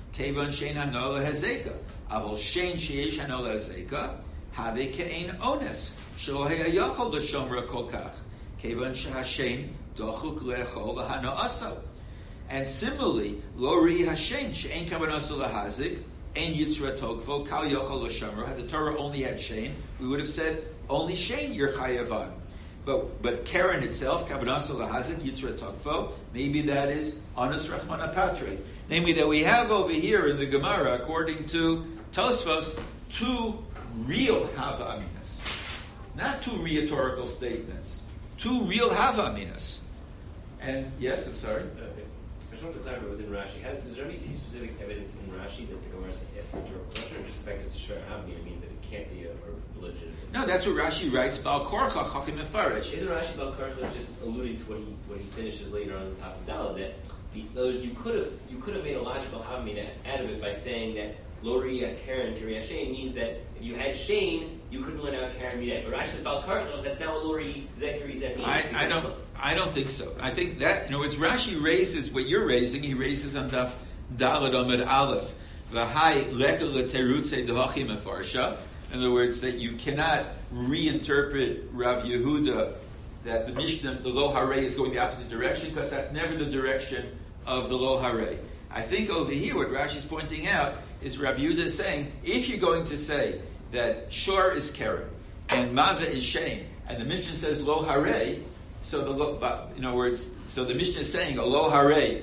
Kevan shein hanola hazeka. Avol shein sheyesh hanola hazeka. Have ke'ein ones. Shelo hayachol l'shomra kol kach. Kevan shehashein dochuk lechol lahana aso. And similarly, lo ri hashen she'ein kavan aso lahazik. Ein yitzra tokvo kal yachol l'shomra. Had the Torah only had shein, we would have said only shein you're chayav on. But Karen itself, Kabanaso Lahazik, Yitzra Tokfo, maybe that is Anas Rachmana Patre. Namely, that we have over here in the Gemara, according to Tosfos, two real Hava Aminas. Not two rhetorical statements. Two real Hava Aminas. And, yes, I'm sorry? I just wanted to clarify within Rashi. Does Rabbi see specific evidence in Rashi that the Gemara is asking a rhetorical question, or just the fact that it's a short Havamina means that it can't be a legitimate? No, that's what Rashi writes. Bal Korcha Chakim Mefarish. Isn't Rashi Bal Korcha just alluding to what he finishes later on the top of Dalet, that in other words, you could have made a logical Havamina out of it by saying that Lo Riya Karen Kiriya Shein means that if you had Shein, you couldn't learn out Karen Mideh. But Rashi says Bal Korcha, that's now what Lo Riya Zekiri Zeh means. I don't think so. I think that, in other words, Rashi raises what you're raising, he raises on Daf Dalet Amud Aleph. V'hai leka l'terutze d'hachim mefarsha. In other words, that you cannot reinterpret Rav Yehuda that the Mishnah, the Lo Harei, is going the opposite direction, because that's never the direction of the Lo Harei. I think over here, what Rashi is pointing out is Rav Yehuda is saying, if you're going to say that Shor is Keren and Mava is Shein, and the Mishnah says Lo Harei, so in other words, so the Mishnah is saying, Lo Harei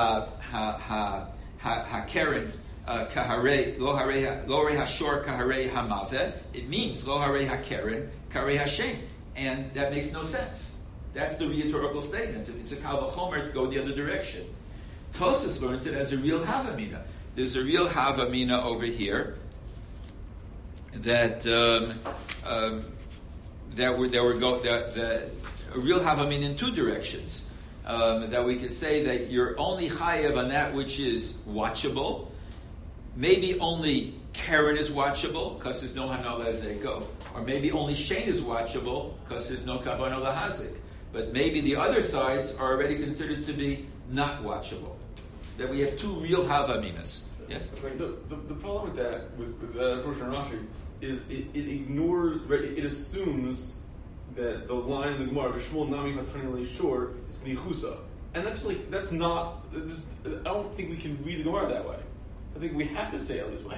ha Keren kaharei lo harei hashor kaharei hamaveh. It means lo harei hakeren kaharei hashem, and that makes no sense. That's the rhetorical statement. It's a kal v'chomer to go the other direction. Tosas learns it as a real havamina. There's a real havamina over here that a real havamina in two directions. That we could say that you're only chayav on that which is watchable. Maybe only Karen is watchable because there's no Hanal Ezeko, or maybe only Shein is watchable because there's no Kavanah Lahazik. But maybe the other sides are already considered to be not watchable. That we have two real Havaminas. Yes? Right, the problem with that, with that approach in Rashi, is it ignores, right, it assumes that the line in the Gemara, Shmuel Nami Hatani Leishor, is Knichusa. And that's not, I don't think we can read the Gemara that way. I think we have to say it this way.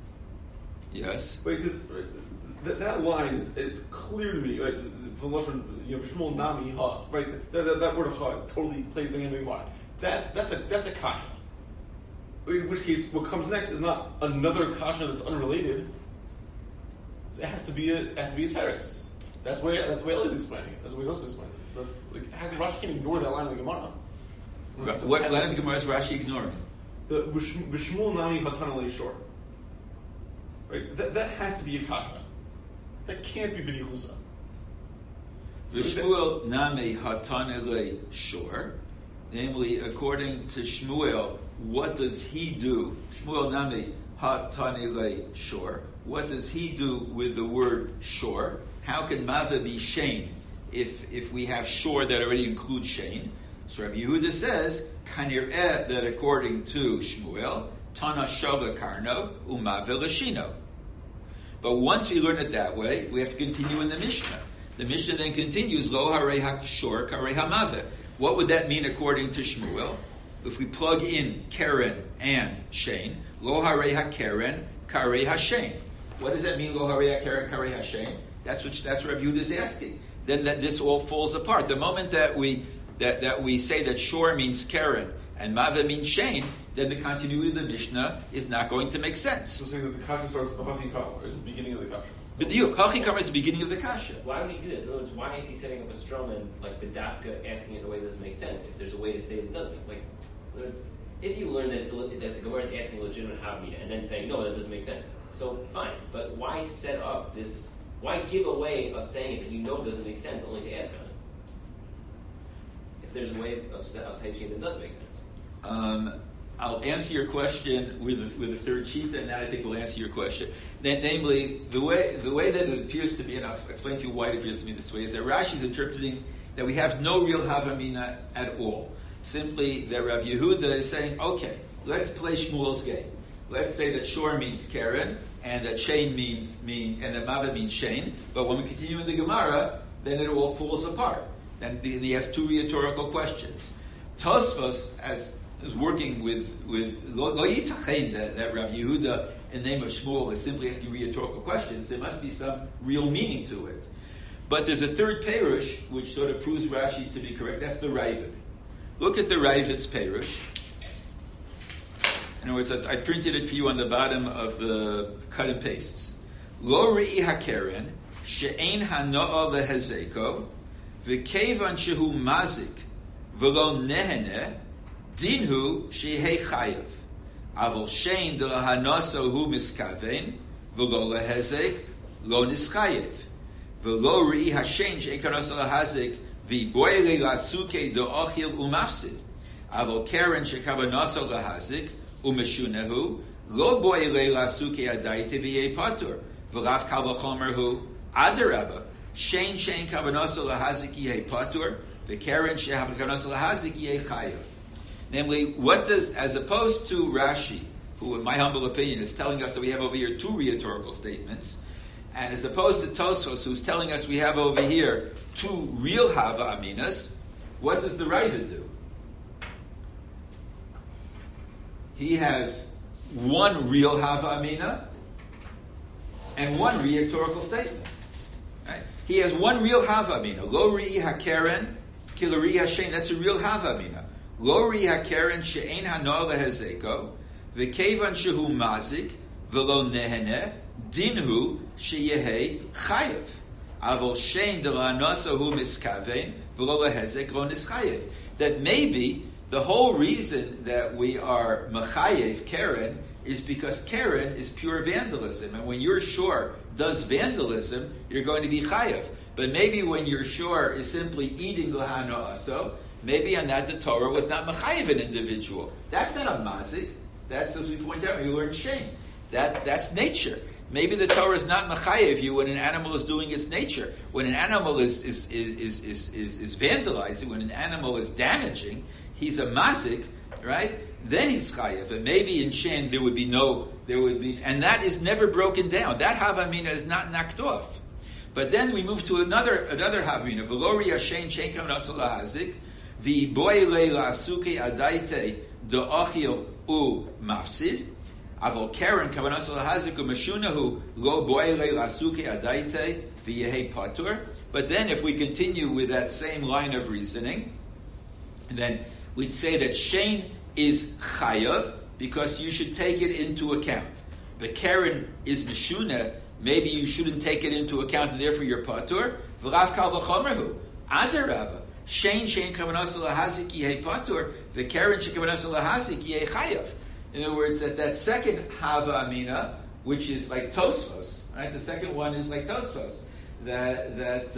Yes. Right, because that line it's clear to me. Right, from Lashon, Shmuel Nami Ha. Right, that word Ha totally plays the game of the Gemara. That's a kasha. In which case, what comes next is not another kasha that's unrelated. So it has to be a teretz. That's the way Eli's explaining it. That's the way Yosef explains it. That's Rashi can't ignore that line of the Gemara. What line of the Gemara is Rashi ignoring? The V'shmuel Nami Hatana Leishor. Right? That has to be a kasha. That can't be B'nichusa. V'shmuel Nami Hatana Leishor. Namely, according to Shmuel, what does he do? Shmuel Nami Hatana Leishor. What does he do with the word shor? How can Mava be Shein if we have shor that already includes Shein? So Rabbi Yehuda says, Kanir'eh, that according to Shmuel, Tana Shava Karno, Umave Lashino. But once we learn it that way, we have to continue in the Mishnah. The Mishnah then continues, Lo Harei HaShor Karei HaMave. What would that mean according to Shmuel? If we plug in Keren and Shein, Lo Harei HaKeren Karei HaShein. What does that mean, Lo Harei HaKeren Karei HaShein? That's what Rabbi Yehuda is asking. Then this all falls apart. The moment that we say that Shor means Keren and Mava means Shein, then the continuity of the Mishnah is not going to make sense. So saying that the kasha starts with Hachi Kamar is the beginning of the kasha. B'diuk, Hachi Kamar is the beginning of the kasha. Why would he do that? In other words, why is he setting up a strawman like B'dafka, asking it in a way that doesn't make sense? If there's a way to say it doesn't, in other words, if you learn that the Gemara is asking a legitimate Havamina and then saying no, that doesn't make sense. So fine, but why set up this? Why give a way of saying it that you know doesn't make sense only to ask on it? If there's a way of teaching that does make sense. I'll answer your question with a third sheet, and then I think we'll answer your question. Namely, the way that it appears to be, and I'll explain to you why it appears to be this way, is that Rashi is interpreting that we have no real Havamina at all. Simply that Rav Yehuda is saying, okay, let's play Shmuel's game. Let's say that Shor means Karen, and that Shane and that Mava means Shane. But when we continue in the Gemara, then it all falls apart. Then he has two rhetorical questions. Tosfos, as is working with Lo Yitachein, that Rav Yehuda in the name of Shmuel is simply asking rhetorical questions. There must be some real meaning to it. But there's a third Perush which sort of proves Rashi to be correct. That's the Ravid. Look at the Ravid's Perush. In other words, I printed it for you on the bottom of the cut and pastes. Lo Re'i HaKeren she'ein hano'a lehezeko v'kevan shehu mazik v'lo nehene dinhu shehei chayav aval shein de lahanoso hu miskaven v'lo lehezek lo nischayev v'lo Re'i HaShein she'ein kanoso lehazik v'boile lasuke do'achil umafsid aval keren she'kavanoso lehazik umeshunehu lo boile lasuke adaite v'yei patur v'lav kal v'chomer hu adarabba shein kavanoso lehazik yei patur v'keren shehav kavanoso lehazik yei chayav. Namely, what does, as opposed to Rashi, who in my humble opinion is telling us that we have over here two rhetorical statements, and as opposed to Tosfos, who's telling us we have over here two real Hava Aminas, what does the Ravid do? He has one real Hava Amina and one rhetorical statement. Right? He has one real Hava Amina. Lo Re'i HaKeren, ki lo Re'i HaShein. That's a real Hava Amina. Lo Re'i HaKeren she'ein hano'a lehezeko, v'kevan shehu mazik, v'lo nehene, dinhu sheyehei chayev. Avol shein de la'anoso hu miskaven, v'lo lehezek lo nischayev. That maybe the whole reason that we are mechayev Keren is because Keren is pure vandalism, and when your shore does vandalism, you're going to be chayev. But maybe when your shore is simply eating lahana aso, maybe on that the Torah was not mechayev an individual. That's not a mazik. That's, as we point out, you learn shame. That's nature. Maybe the Torah is not mechayev you when an animal is doing its nature. When an animal is vandalizing, when an animal is damaging, he's a mazik, right? Then he's chayev. And maybe in Shen there would be, and that is never broken down. That Havamina is not knocked off. But then we move to another Havamina. V'lo Re'i HaShein she'ein kavanoso lehazik, v'boile la'asuke adaite do'achil u mafsid, avol keren kavanoso lehazik u'mashunahu lo boile la'asuke adaite v'yehei patur. But then if we continue with that same line of reasoning, then we'd say that Shein is chayav because you should take it into account. But Keren is meshuna, maybe you shouldn't take it into account and therefore you're patur. V'lav kal v'chomerhu adarabba Shein kavanoso lehazik yehei patur v'Keren shekavanoso lehazik yehei chayav. In other words, that second Hava Amina, which is like Tosfos, right? The second one is like Tosfos, that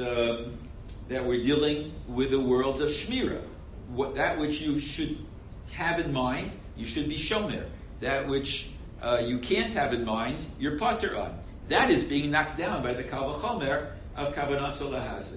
we're dealing with the world of Shmira. That which you should have in mind, you should be shomer. That which you can't have in mind, you're pater on. That is being knocked down by the kal v'chomer of kavanoso lehazik.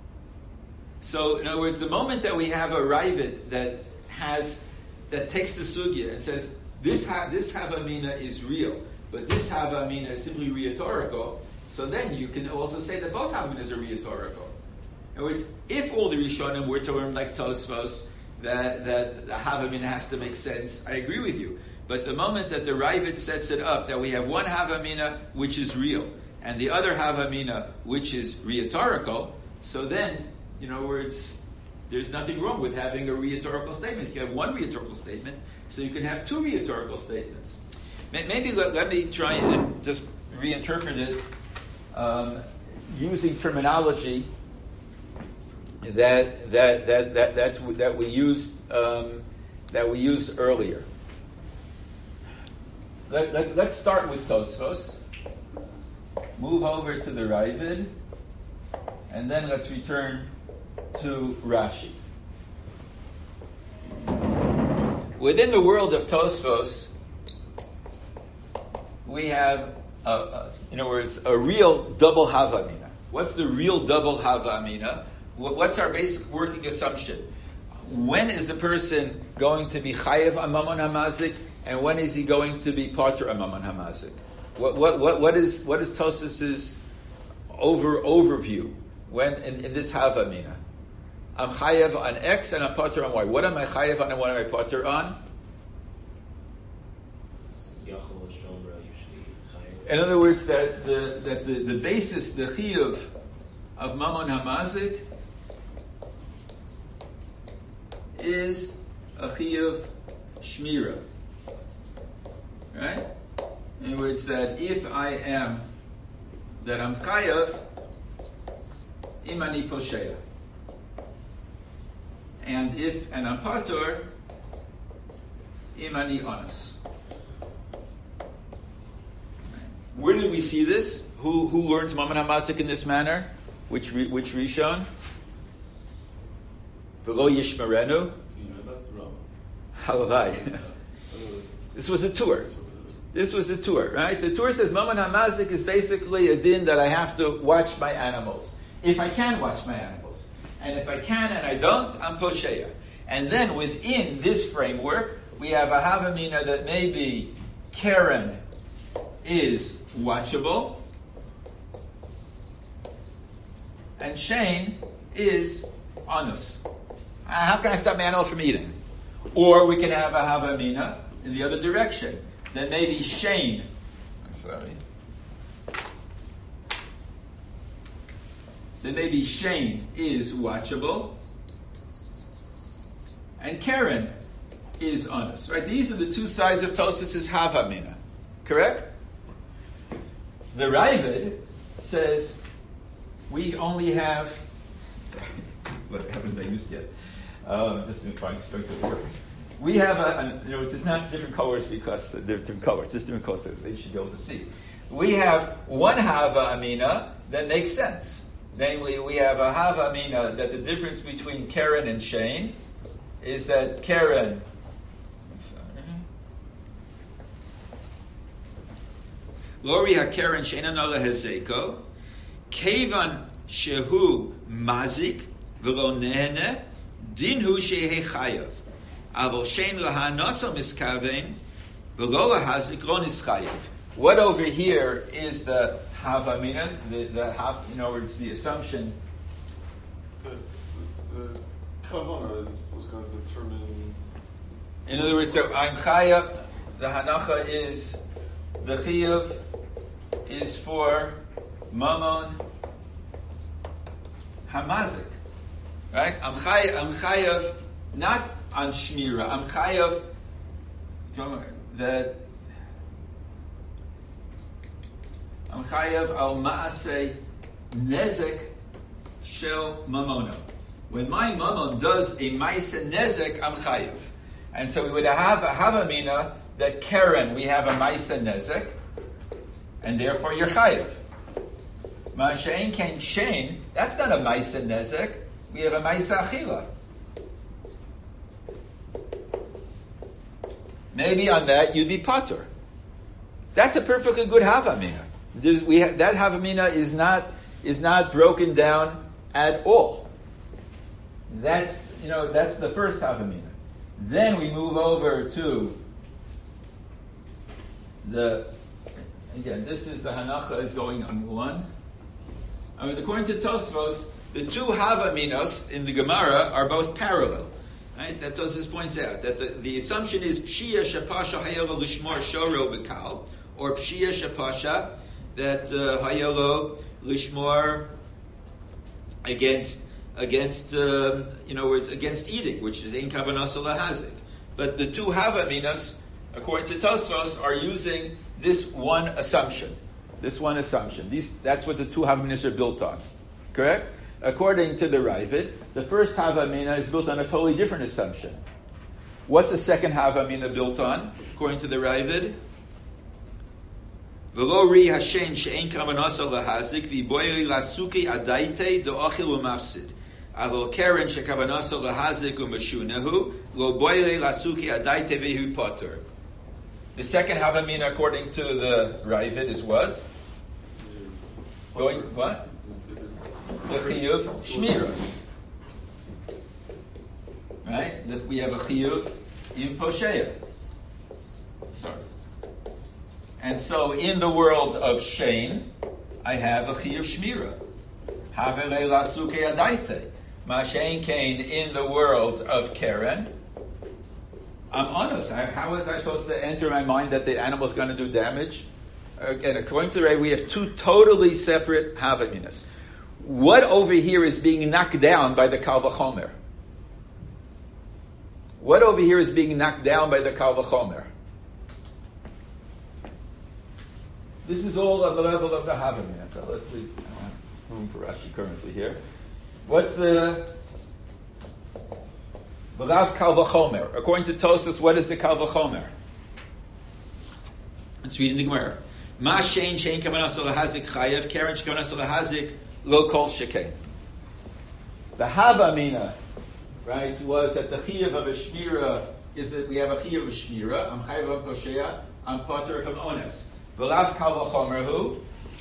So, in other words, the moment that we have a Ravid that takes the sugya and says this Havamina is real, but this Havamina is simply rhetorical, so then you can also say that both Havaminas are rhetorical. In other words, if all the Rishonim were to learn like Tosfos, that the Havamina has to make sense, I agree with you. But the moment that the Ravid sets it up, that we have one Havamina which is real, and the other Havamina which is rhetorical, so then, in other words, there's nothing wrong with having a rhetorical statement. You can have one rhetorical statement, so you can have two rhetorical statements. Maybe let me try and just reinterpret it using terminology that we used earlier. Let's start with Tosfos. Move over to the Ravid, and then let's return to Rashi. Within the world of Tosfos, we have, in other words, a real double Havamina. What's the real double Havamina? What's our basic working assumption? When is a person going to be chayev on mamon hamazik? and when is he going to be Pater Mammon Hamazik? What is Tosas's overview when in this Havamina? I'm chayav on X and I'm Pater on Y. What am I chayav on and what am I Pater on? In other words, that the basis, the chiyuv of Mammon Hamazik is a chiyuv shmira, right? In other words, that if I am, that I'm chayav, imani posheya, and I'm patur, imani onus. Where did we see this? Who learns Mammon Hamazik in this manner? Which Rishon? V'lo yishmerenu. Halavai. This was a tour. Right? The tour says Mammon Hamazik is basically a din that I have to watch my animals. If I can watch my animals. And if I can and I don't, I'm posheya. And then within this framework, we have a havamina that maybe Karen is watchable, and Shane is anus. How can I stop my animal from eating? Or we can have a havamina in the other direction. Then maybe Shane. Then maybe Shane is watchable, and Karen is anus. Right? These are the two sides of Tosas's havamina. Correct? The Ravid says we only have. Sorry, what haven't I used yet? Just to find strength of words. We have it's not different colors because they're different colors. Just different colors so they should be able to see. We have one Hava Amina that makes sense. Namely, we have a Hava Amina that the difference between Karen and Shane is that Karen. Lori HaKeren Sheina Nola Hezeko, Kevan Shehu Mazik, V'lo Nehene, Dinhu Shehe Chayav. Avol Shein Lahanoso Miskaven, V'lo Lahazik Lo Nischayav. What over here is the Havamina, the half, in other words, the assumption. The Kavana was going to determine. In other words, so I'm Chayav, the Hanacha is, the Chiyuv is for Mammon Hamazik, right? I'm chayav not on Shmira. I'm chayav that I'm chayav al maaseh nezek shel mamono. When my mammon does a maaseh nezek, I'm chayav, and so we would have a havamina that Karen we have a maaseh nezek. And therefore you're chayiv. Ma'ashein ken shein, that's not a ma'isa nezek. We have a ma'isa achila. Maybe on that you'd be patur. That's a perfectly good havamina. That havamina is not broken down at all. That's the first havamina. Then we move over to again, this is the Hanacha is going on one. According to Tosfos, the two Havaminos in the Gemara are both parallel. Right? That Tosfos points out that the assumption is Pshia Shapasha Hayelo Lishmor Shoro Bekal, or Pshia Shapasha that Hayelo Lishmor against against eating, which is Ein Kavanasa Lahazik. But the two Havaminos, according to Tosfos, are using this one assumption. That's what the two Havaminas are built on. Correct? According to the Ravid, the first Havamina is built on a totally different assumption. What's the second Havamina built on? According to the Ravid, V'lo ri hashen she'en kavanasa lahazik v'boyri lasuki adaite do'achil u'mafsid. Avol keren she'kavanasa lahazik u'mashunehu lo boyri lasuki adaite v'hu potter. The second Havamina, according to the Ravid, is what? Going what? The Chiyuv Shmira. Right? That we have a Chiyuv in Posheya. Sorry. And so in the world of Shein, I have a Chiyuv Shmira. Havele lasuke adaite. Mashein Kain in the world of Keren. I'm honest. How is I supposed to enter my mind that the animal is going to do damage? Again, according to the Ray, we have two totally separate Havaminas. What over here is being knocked down by the Kal V'chomer? What over here is being knocked down by the Kal V'chomer? This is all at the level of the Havamina. So let's leave room for Rashi currently here. What's the V'lav Kal V'chomer? According to Tosas, what is the Kal V'chomer? Let's read in the Gemara. Ma shein kavanas lahazik chayev keren kavanas lahazik lo kol shekei. The Havamina, right, was that the chiyuv of a shmira is that we have a chiyuv of shmira. I'm chayev of koshea. I'm pater from ones. V'lav Kal V'chomer who?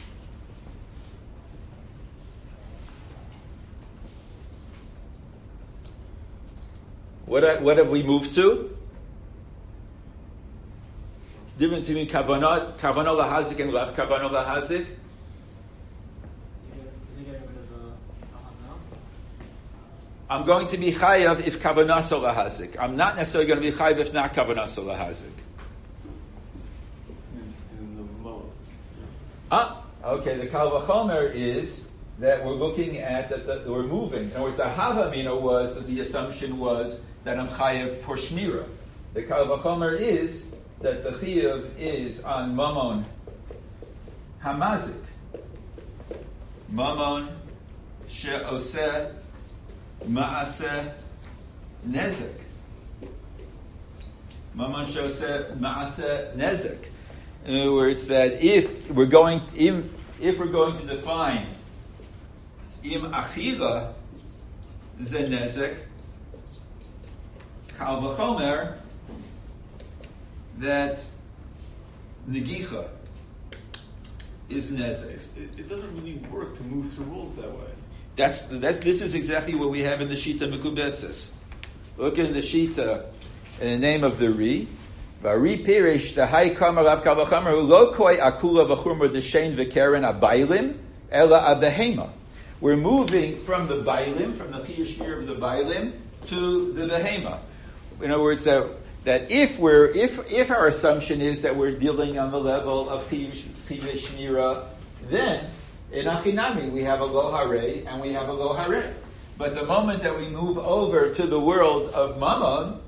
What have we moved to? Difference between kavana lahazik and lav kavana lahazik. Is he getting rid of Ahana? I'm going to be chayav if kavanaso lahazik. I'm not necessarily going to be chayav if not kavanaso lahazik. Okay. The kal v'chomer is that we're looking at that we're moving. In other words, the havamina was that the assumption was that I'm chayav for shmira. The kal v'chomer is that the chiyuv is on mamon hamazik. Mamon she'oseh ma'aseh nezek. Mamon she'oseh ma'aseh nezek. In other words, that if we're going to define im achila ze nezek, kal v'chomer, that negicha is nezek. It doesn't really work to move through rules that way. This is exactly what we have in the Shita Mekubetzes. Look in the Shita, in the name of the Ri. Vari Pirish, the Hai Kamar Rav Kal V'chomer, who lo koi akula v'chumra d'shein v'keren abaylim, ela abehema. We're moving from the Bailim, from the Chiyuv Shmir of the Bailim, to the Behema. In other words, that if our assumption is that we're dealing on the level of Chiyuv Shmira, then in Achinami we have a Lo Harei and we have a Lo Harei. But the moment that we move over to the world of Mammon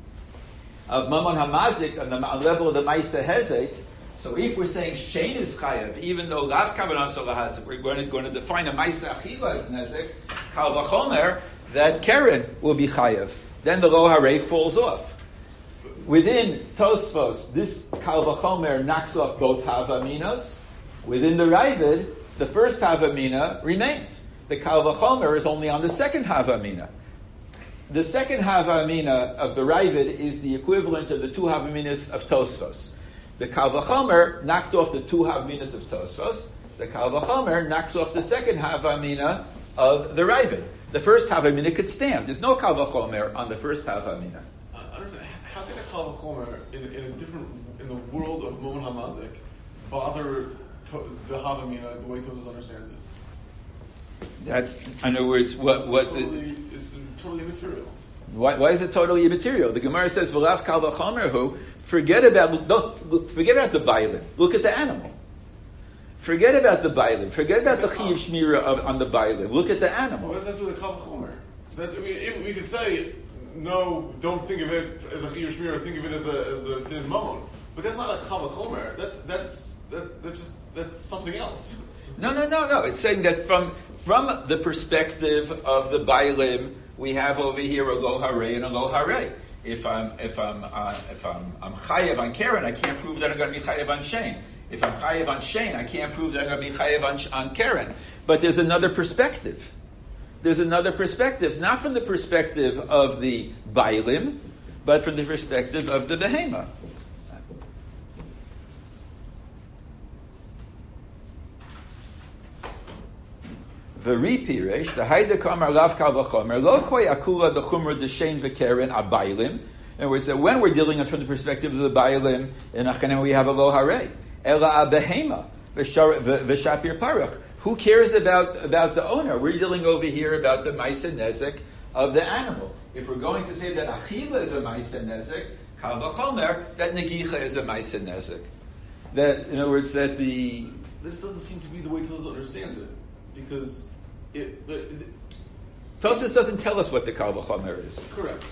Hamazik, on the level of the Maisa Hezek, so if we're saying Shein is Chayav, even though Lav Kavanah Lahazik, we're going to define a Maisa Achila as Nezek, Kal V'chomer, that Keren will be Chayav. Then the Lo Harei falls off. Within Tosfos, this Kal V'chomer knocks off both Havaminos. Within the Ravid, the first Havamina remains. The Kal V'chomer is only on the second Havamina. The second Havamina of the Ravid is the equivalent of the two Havaminas of Tosfos. The Kal V'chomer knocked off the two Havaminas of Tosfos. The Kal V'chomer knocks off the second Havamina of the Ravid. The first Havamina could stand. There's no Kal V'chomer on the first Havamina. Understand? How can a Kal V'chomer in the world of Momon Hamazik bother the Havamina the way Tosfos understands it? That's, in other words, It's totally immaterial. Why is it totally immaterial? The Gemara says, "V'lav kal v'chomer hu." Forget about the Bailim. Look at the animal. Forget about the Bailim. Forget about the Chiyuv Shmira on the Bailim. Look at the animal. What does that do with the Kal V'chomer? We could say, no, don't think of it as a Chiyuv Shmira. Think of it as a Din Mamon. But that's not a Kal V'chomer. That's something else. No. It's saying that from the perspective of the Bailim, we have over here a Lo Harei and a Lo Harei. If I'm chayev on Keren, I can't prove that I'm going to be chayev on Shein. If I'm chayev on Shein, I can't prove that I'm going to be chayev on Keren. But there's another perspective. There's another perspective, not from the perspective of the Bailim, but from the perspective of the Behema. V'ri piresh, the haida kamar lav kal v'chomer, lo koi akula the chumra d'shein v'keren abaylim, In other words, that when we're dealing from the perspective of the Baalim, in Achanim we have a lo harei. Ela abehema v'shapir parach. Who cares about the owner? We're dealing over here about the ma'aseh nezek of the animal. If we're going to say that achila is a ma'aseh nezek, kal v'chomer, that negicha is a ma'aseh nezek. That, in other words, that the... This doesn't seem to be the way Tosfos understands it, because Tosfos doesn't tell us what the kal v'chomer is. Correct.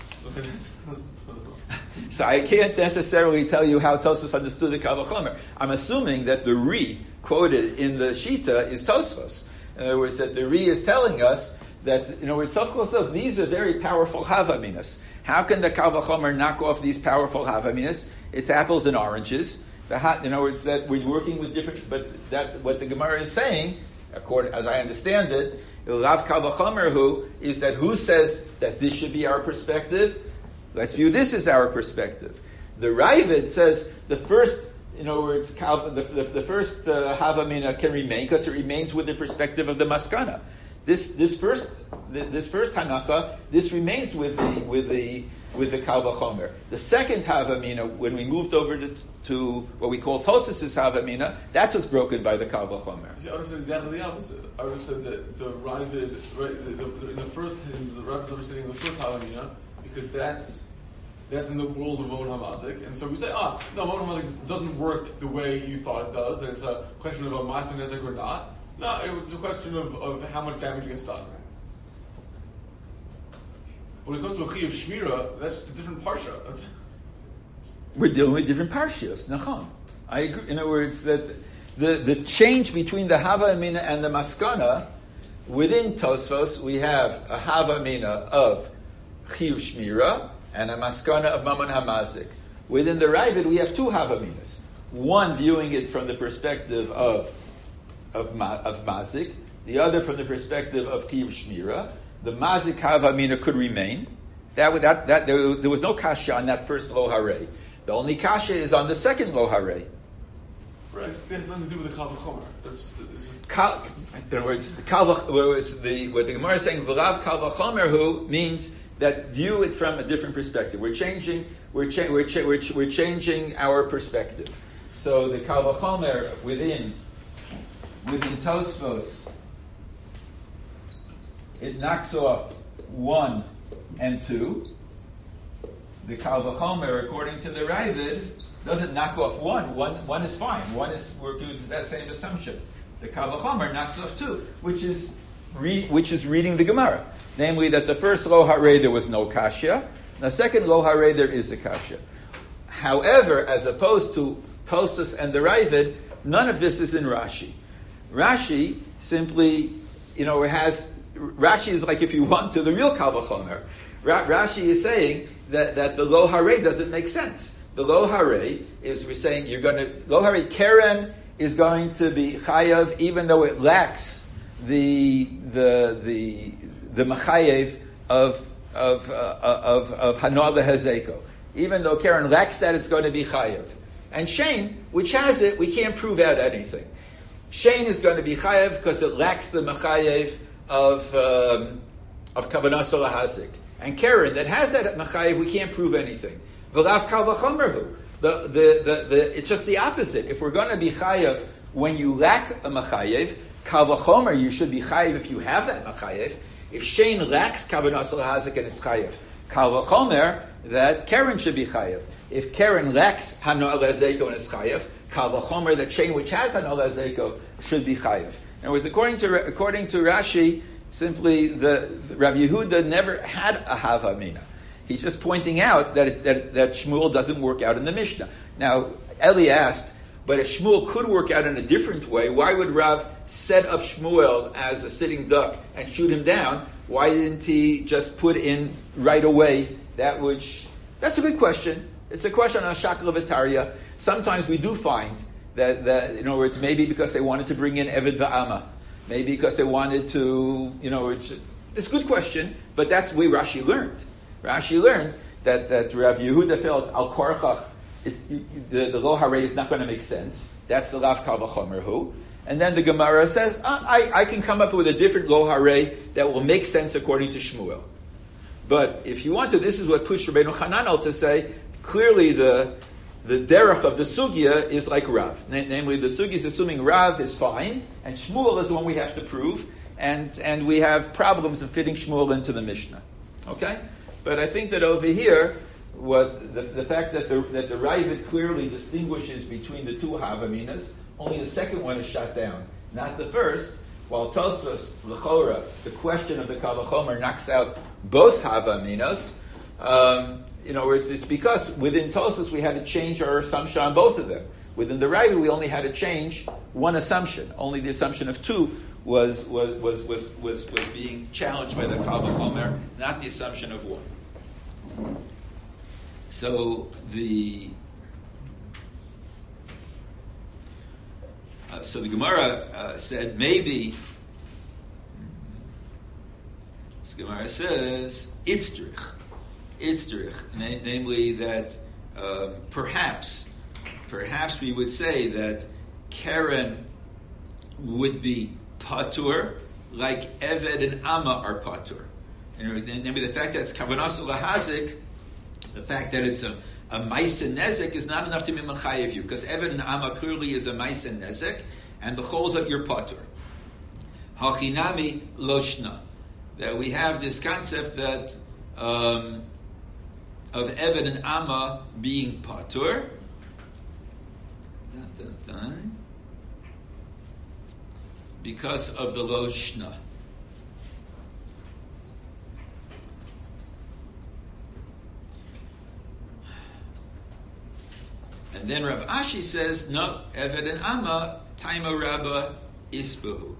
So I can't necessarily tell you how Tosfos understood the kal v'chomer. I'm assuming that the Ri quoted in the Shita is Tosfos. In other words, that the Ri is telling us that, in other words, Sofkosov, these are very powerful havaminas. How can the kal v'chomer knock off these powerful havaminas? It's apples and oranges. In other words, that we're working with different, but that what the Gemara is saying, according as I understand it, Lav kal v'chomer hu is that who says that this should be our perspective? Let's view this as our perspective. The Ravid says the first, in other words, the first havamina can remain because it remains with the perspective of the maskana. This first hanacha, this remains with the kal v'chomer. The second havamina, when we moved over to what we call Tosfos' havamina, that's what's broken by the kal v'chomer. See, I would have said exactly the opposite. I would have said that the Ravid, right, in the first, the Ravid was saying the first havamina, because that's in the world of Mon HaMazik, and so we say, no, Mon HaMazik doesn't work the way you thought it does, and it's a question of a ma'aseh nezek or not. No, it was a question of how much damage gets done. When it comes to a chi of shmira, that's just a different parsha. We're dealing with different parshios. Nachon. I agree. In other words, that the change between the hava amina and the maskana, within Tosfos, we have a hava amina of chi of shmira, and a maskana of Mammon HaMazik. Within the Ravid, we have two havaminas. One viewing it from the perspective of Mazik, the other from the perspective of Kiyuv Shmira. The Mazik havamina could remain. There was no kasha on that first lo harei. The only kasha is on the second lo harei. Right, it has nothing to do with the kal v'chomer. In other words, what the Gemara is saying, v'lav kal v'chomer hu means that view it from a different perspective. We're changing our perspective. So the kal v'chomer within Tosfos, it knocks off 1 and 2. The kal v'chomer, according to the Ravid, doesn't knock off 1. One is fine. We're doing that same assumption. The kal v'chomer knocks off 2, which is reading the Gemara. Namely, that the first lo harei there was no kasha, the second lo harei there is a kasha. However, as opposed to Tosfos and the Ravid, none of this is in Rashi. Rashi simply, Rashi is like, if you want to, the real kal v'chomer. Rashi is saying that the lo harei doesn't make sense. The lo harei is, we're saying lo harei keren is going to be chayav even though it lacks the machayev of hanoah lehezeko. Even though Karen lacks that, it's going to be chayav. And Shane, which has it, we can't prove out anything. Shane is going to be chayav because it lacks the machayev of kavanah lahazik. And Karen, that has that machayev, we can't prove anything. V'lav kal v'chomer hu. It's just the opposite. If we're going to be chayav when you lack a machayev, kal v'chomer, you should be chayav if you have that machayev. If Shane lacks kavanah lahazik and it's chayav, kal v'chomer, that Karen should be chayav. If Karen lacks hanoah lehezeko and it's chayav, kal v'chomer, that Shane which has hanoah lehezeko should be chayav. In other words, according to Rashi, simply the Rav Yehuda never had a havamina. He's just pointing out that Shmuel doesn't work out in the Mishnah. Now, Eli asked, but if Shmuel could work out in a different way, why would Rav set up Shmuel as a sitting duck and shoot him down? Why didn't he just put in right away that which... That's a good question. It's a question on Shakla V'Tarya. Sometimes we do find that, in other words, maybe because they wanted to bring in Eved V'Ama, maybe because they wanted to, it's a good question, but that's the way Rashi learned. Rashi learned that Rav Yehuda felt al korchach, the lo harei is not going to make sense. That's the lav kal v'chomer hu. And then the Gemara says, I can come up with a different lo harei that will make sense according to Shmuel. But if you want to, this is what pushed Rabbeinu Hananel to say, clearly the derech of the sugya is like Rav. Namely, the sugya is assuming Rav is fine, and Shmuel is the one we have to prove, and we have problems in fitting Shmuel into the Mishnah. Okay? But I think that over here, what the fact that the Ravid clearly distinguishes between the two Havaminas, only the second one is shot down, not the first, while Tosfos, L'chora, the question of the Kal V'chomer knocks out both Havaminas. It's because within Tosfos we had to change our assumption on both of them. Within the Ravid we only had to change one assumption. Only the assumption of two was being challenged by the Kal V'chomer, not the assumption of one. So the Gemara said maybe. The Gemara says itzrich, namely that perhaps we would say that Karen would be patur like Eved and Amma are patur. Namely, the fact that it's kavanas lahazik, the fact that it's a ma'aseh nezek is not enough to be mechayev you, because Eved and Amma clearly is a ma'aseh nezek, and the chols of your patur. Hachinami loshna, that we have this concept that of Eved and Amma being patur. Because of the loshna. And then Rav Ashi says, no, Eved and Amma, Taima Rabba Isbahu.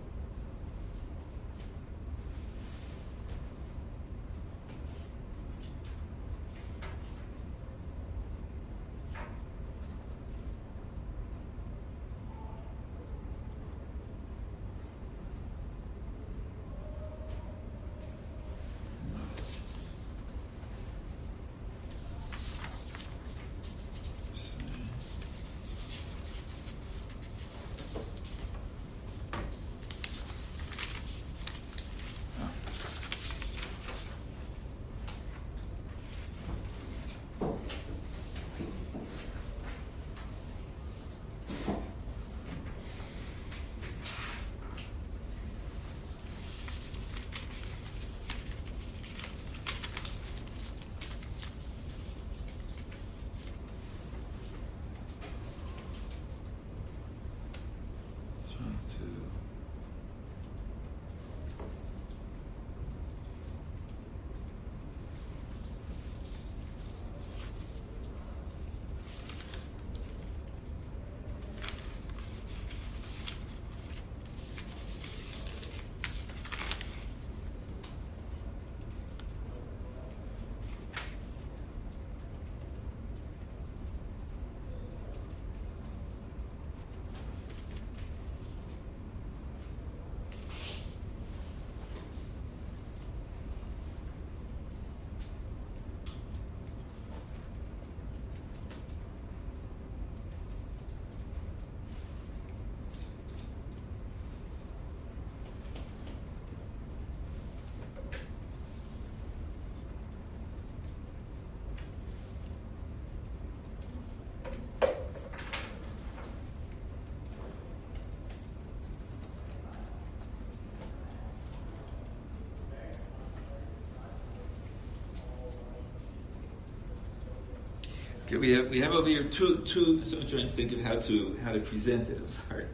Okay, we have over here two. So I'm trying to think of how to present it. I'm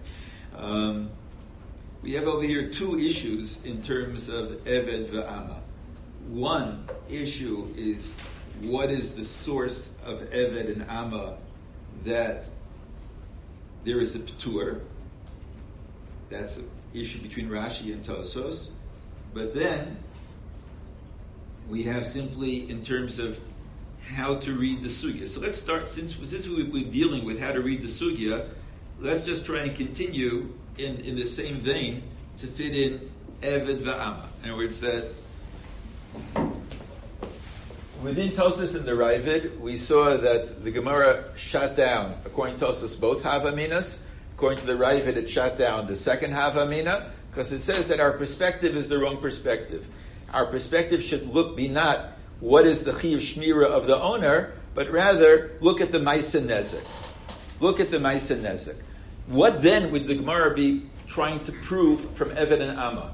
sorry. We have over here two issues in terms of Eved v'Ama. One issue is what is the source of Eved and Amma that there is a P'tur. That's an issue between Rashi and Tosos. But then we have simply in terms of how to read the sugya. So let's start, since we're dealing with how to read the sugya, let's just try and continue in the same vein to fit in Eved v'Ama. In other words, that within Tosas and the Ravid, we saw that the Gemara shut down, according to Tosas, both Havaminas. According to the Ravid, it shut down the second Havamina, because it says that our perspective is the wrong perspective. Our perspective should be not what is the chiyuv shmira of the owner, but rather look at the ma'aseh nezek. Look at the ma'aseh nezek. What then would the Gemara be trying to prove from Eved and Amma?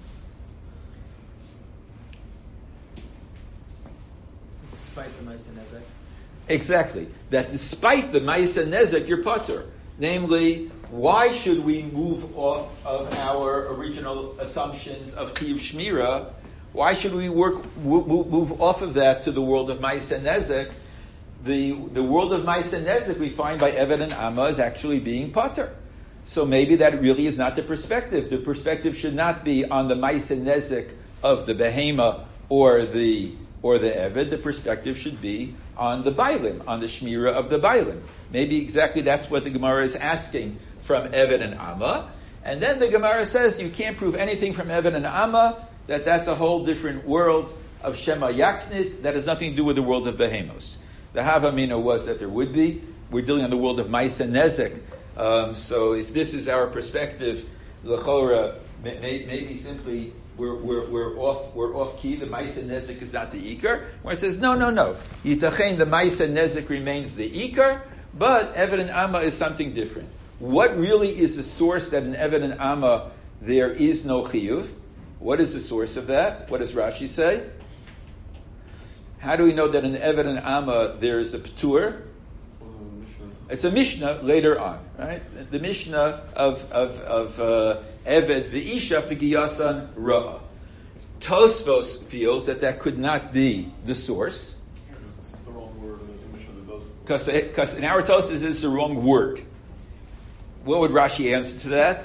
Despite the ma'aseh nezek. Exactly. That despite the ma'aseh nezek, you're patur. Namely, why should we move off of our original assumptions of chiyuv shmira? Why should we move off of that to the world of ma'aseh nezek? The world of ma'aseh nezek we find by Eved and Amma is actually being patur. So maybe that really is not the perspective. The perspective should not be on the ma'aseh nezek of the behema or the Eved. The perspective should be on the bailim, on the shmira of the bailim. Maybe exactly that's what the Gemara is asking from Eved and Amma. And then the Gemara says you can't prove anything from Eved and Amma, that's a whole different world of Shema Yaknit that has nothing to do with the world of Behemos. The Havamina was that there would be. We're dealing on the world of Ma'aseh Nezek. So if this is our perspective, L'chora, maybe simply we're off key. The Ma'aseh Nezek is not the Ikar. Where it says, no. Yitachein, the Ma'aseh Nezek remains the Ikar, but Eved and Amma is something different. What really is the source that in Eved and Amma there is no chiyuv? What is the source of that? What does Rashi say? How do we know that in Eved and Amma there is a p'tur? It's a Mishnah later on, right? The Mishnah of Eved v'isha p'giyasan ra'ah. Tosfos feels that could not be the source. It's the wrong word, and there's a Mishnah that does. Because in our Tosfos it's the wrong word. What would Rashi answer to that?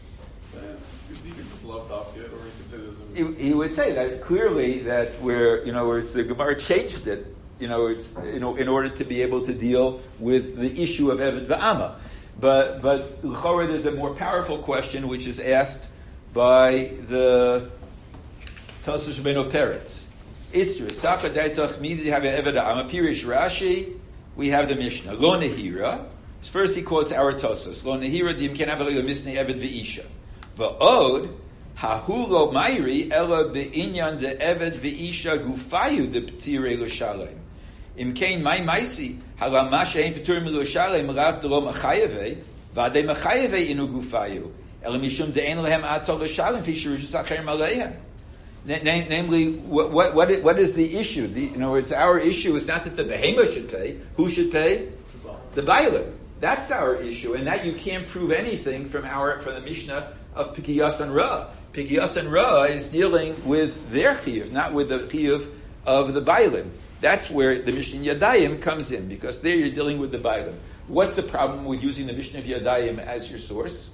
He would say that clearly that where it's the Gemara changed it, it's in order to be able to deal with the issue of Eved v'Ama. But l'chorah there's a more powerful question which is asked by the Tosfos Shebeno Peretz. Itzra Sapa Daitach Midi have Eved v'Ama Pirish Rashi. We have the Mishnah Lo Nehira. First he quotes our Tosfos Lo Nehira Dim Ken Avali Misnei Eved v'Isha Va'od. Hahulo Mairi Ella be'inyan de Eved ve'isha gufayu de P'tirei l'shalem. Imkein mai maisi halama she'en P'turim l'shalem rav de lo machayeve v'adei machayeve inu gufayu ela mishum de'en lehem ato l'shalem f'yishirushus acherim aleihem. Namely, what is the issue? It's our issue. It's not that the behema should pay. Who should pay? The bailim. That's our issue, and that you can't prove anything from the Mishnah of Pigiyas and Ra. Pigiyas and Ra is dealing with their chiyuv, not with the chiyuv of the bailim. That's where the Mishnah Yadayim comes in, because there you're dealing with the bailim. What's the problem with using the Mishnah of Yadayim as your source?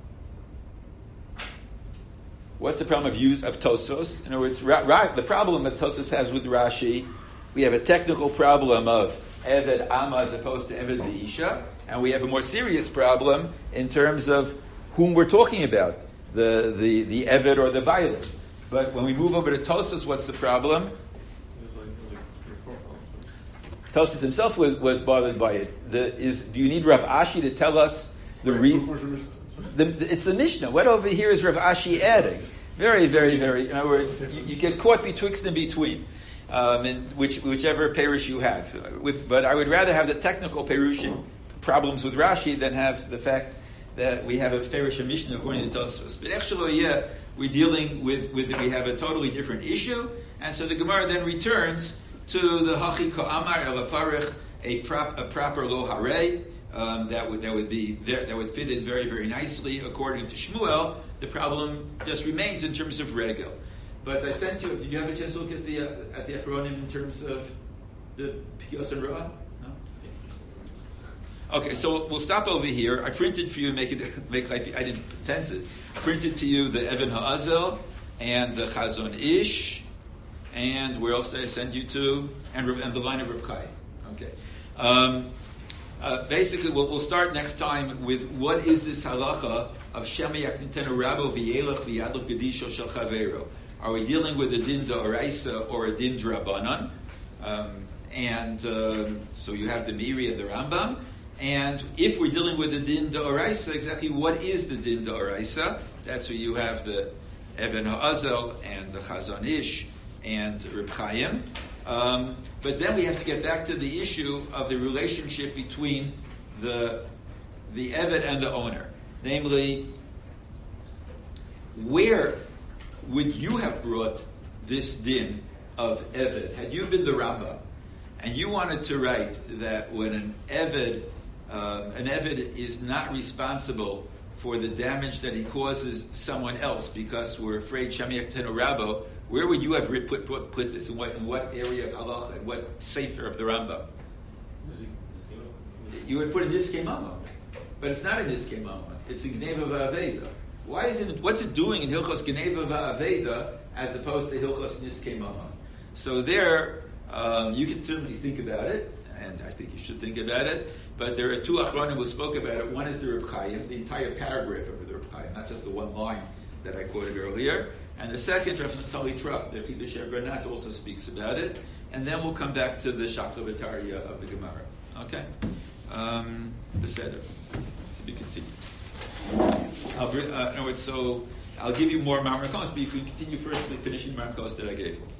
What's the problem of Tosfos? In other words, the problem that Tosfos has with Rashi, we have a technical problem of Eved Amma as opposed to Eved V'isha, and we have a more serious problem in terms of whom we're talking about, the Eved or the Bailim. But when we move over to Tosfos, what's the problem? Tosfos himself was bothered by it. Do you need Rav Ashi to tell us the reason? It's the Mishnah. What over here is Rav Ashi adding? Very, very, very. In other words, you get caught betwixt and between, in whichever perush you have. But I would rather have the technical perushim problems with Rashi than have the fact that we have a perush Mishnah according to Tosfos. But actually, we're dealing with we have a totally different issue, and so the Gemara then returns to the Hachi Ka'amar El Aparich, a proper lo harei. That would fit in very, very nicely according to Shmuel. The problem just remains in terms of regel. But I sent you. Did you have a chance to look at the Achronim in terms of the Piyos and Ra? No. Okay, so we'll stop over here. I printed for you, make life. I didn't pretend to. I printed to you the Even Ha'azel and the Chazon Ish, and where else did I send you to? And the line of Reb Chaim. Okay. Basically, we'll start next time with what is this halacha of Shema Yaknitenu Rabo V'Yelech V'Yadol Gedisho Shel Chavero. Are we dealing with a din d'oraisa or a din d'Rabbanan? So you have the Miri and the Rambam. And if we're dealing with a din d'oraisa, exactly what is the din d'oraisa? That's where you have the Even Ha'azel and the Chazon Ish and Reb Chaim. But then we have to get back to the issue of the relationship between the Eved and the owner. Namely, where would you have brought this din of Eved? Had you been the Rambam, and you wanted to write that when an Eved is not responsible for the damage that he causes someone else because we're afraid Shamiach Tenu Rabo, where would you have put this? In what area of halacha? In what sefer of the Rambam? You would put in this Kemama, but it's not in this Kemama. It's in Gneva Va'aveda. Why isn't it? What's it doing in Hilchos Gneva Va'aveda as opposed to Hilchos Niskei Mamon? So there, you can certainly think about it, and I think you should think about it. But there are two Achronim who spoke about it. One is the Reb Chaim, the entire paragraph of the Reb Chaim, not just the one line that I quoted earlier. And the second, Rav Naftali Trop, the Chidush Granat, also speaks about it. And then we'll come back to the Shakla V'Tarya of the Gemara. Okay? Beseder. To be continued. So I'll give you more Mamarkos, but you can continue first with finishing Mamarkos that I gave you.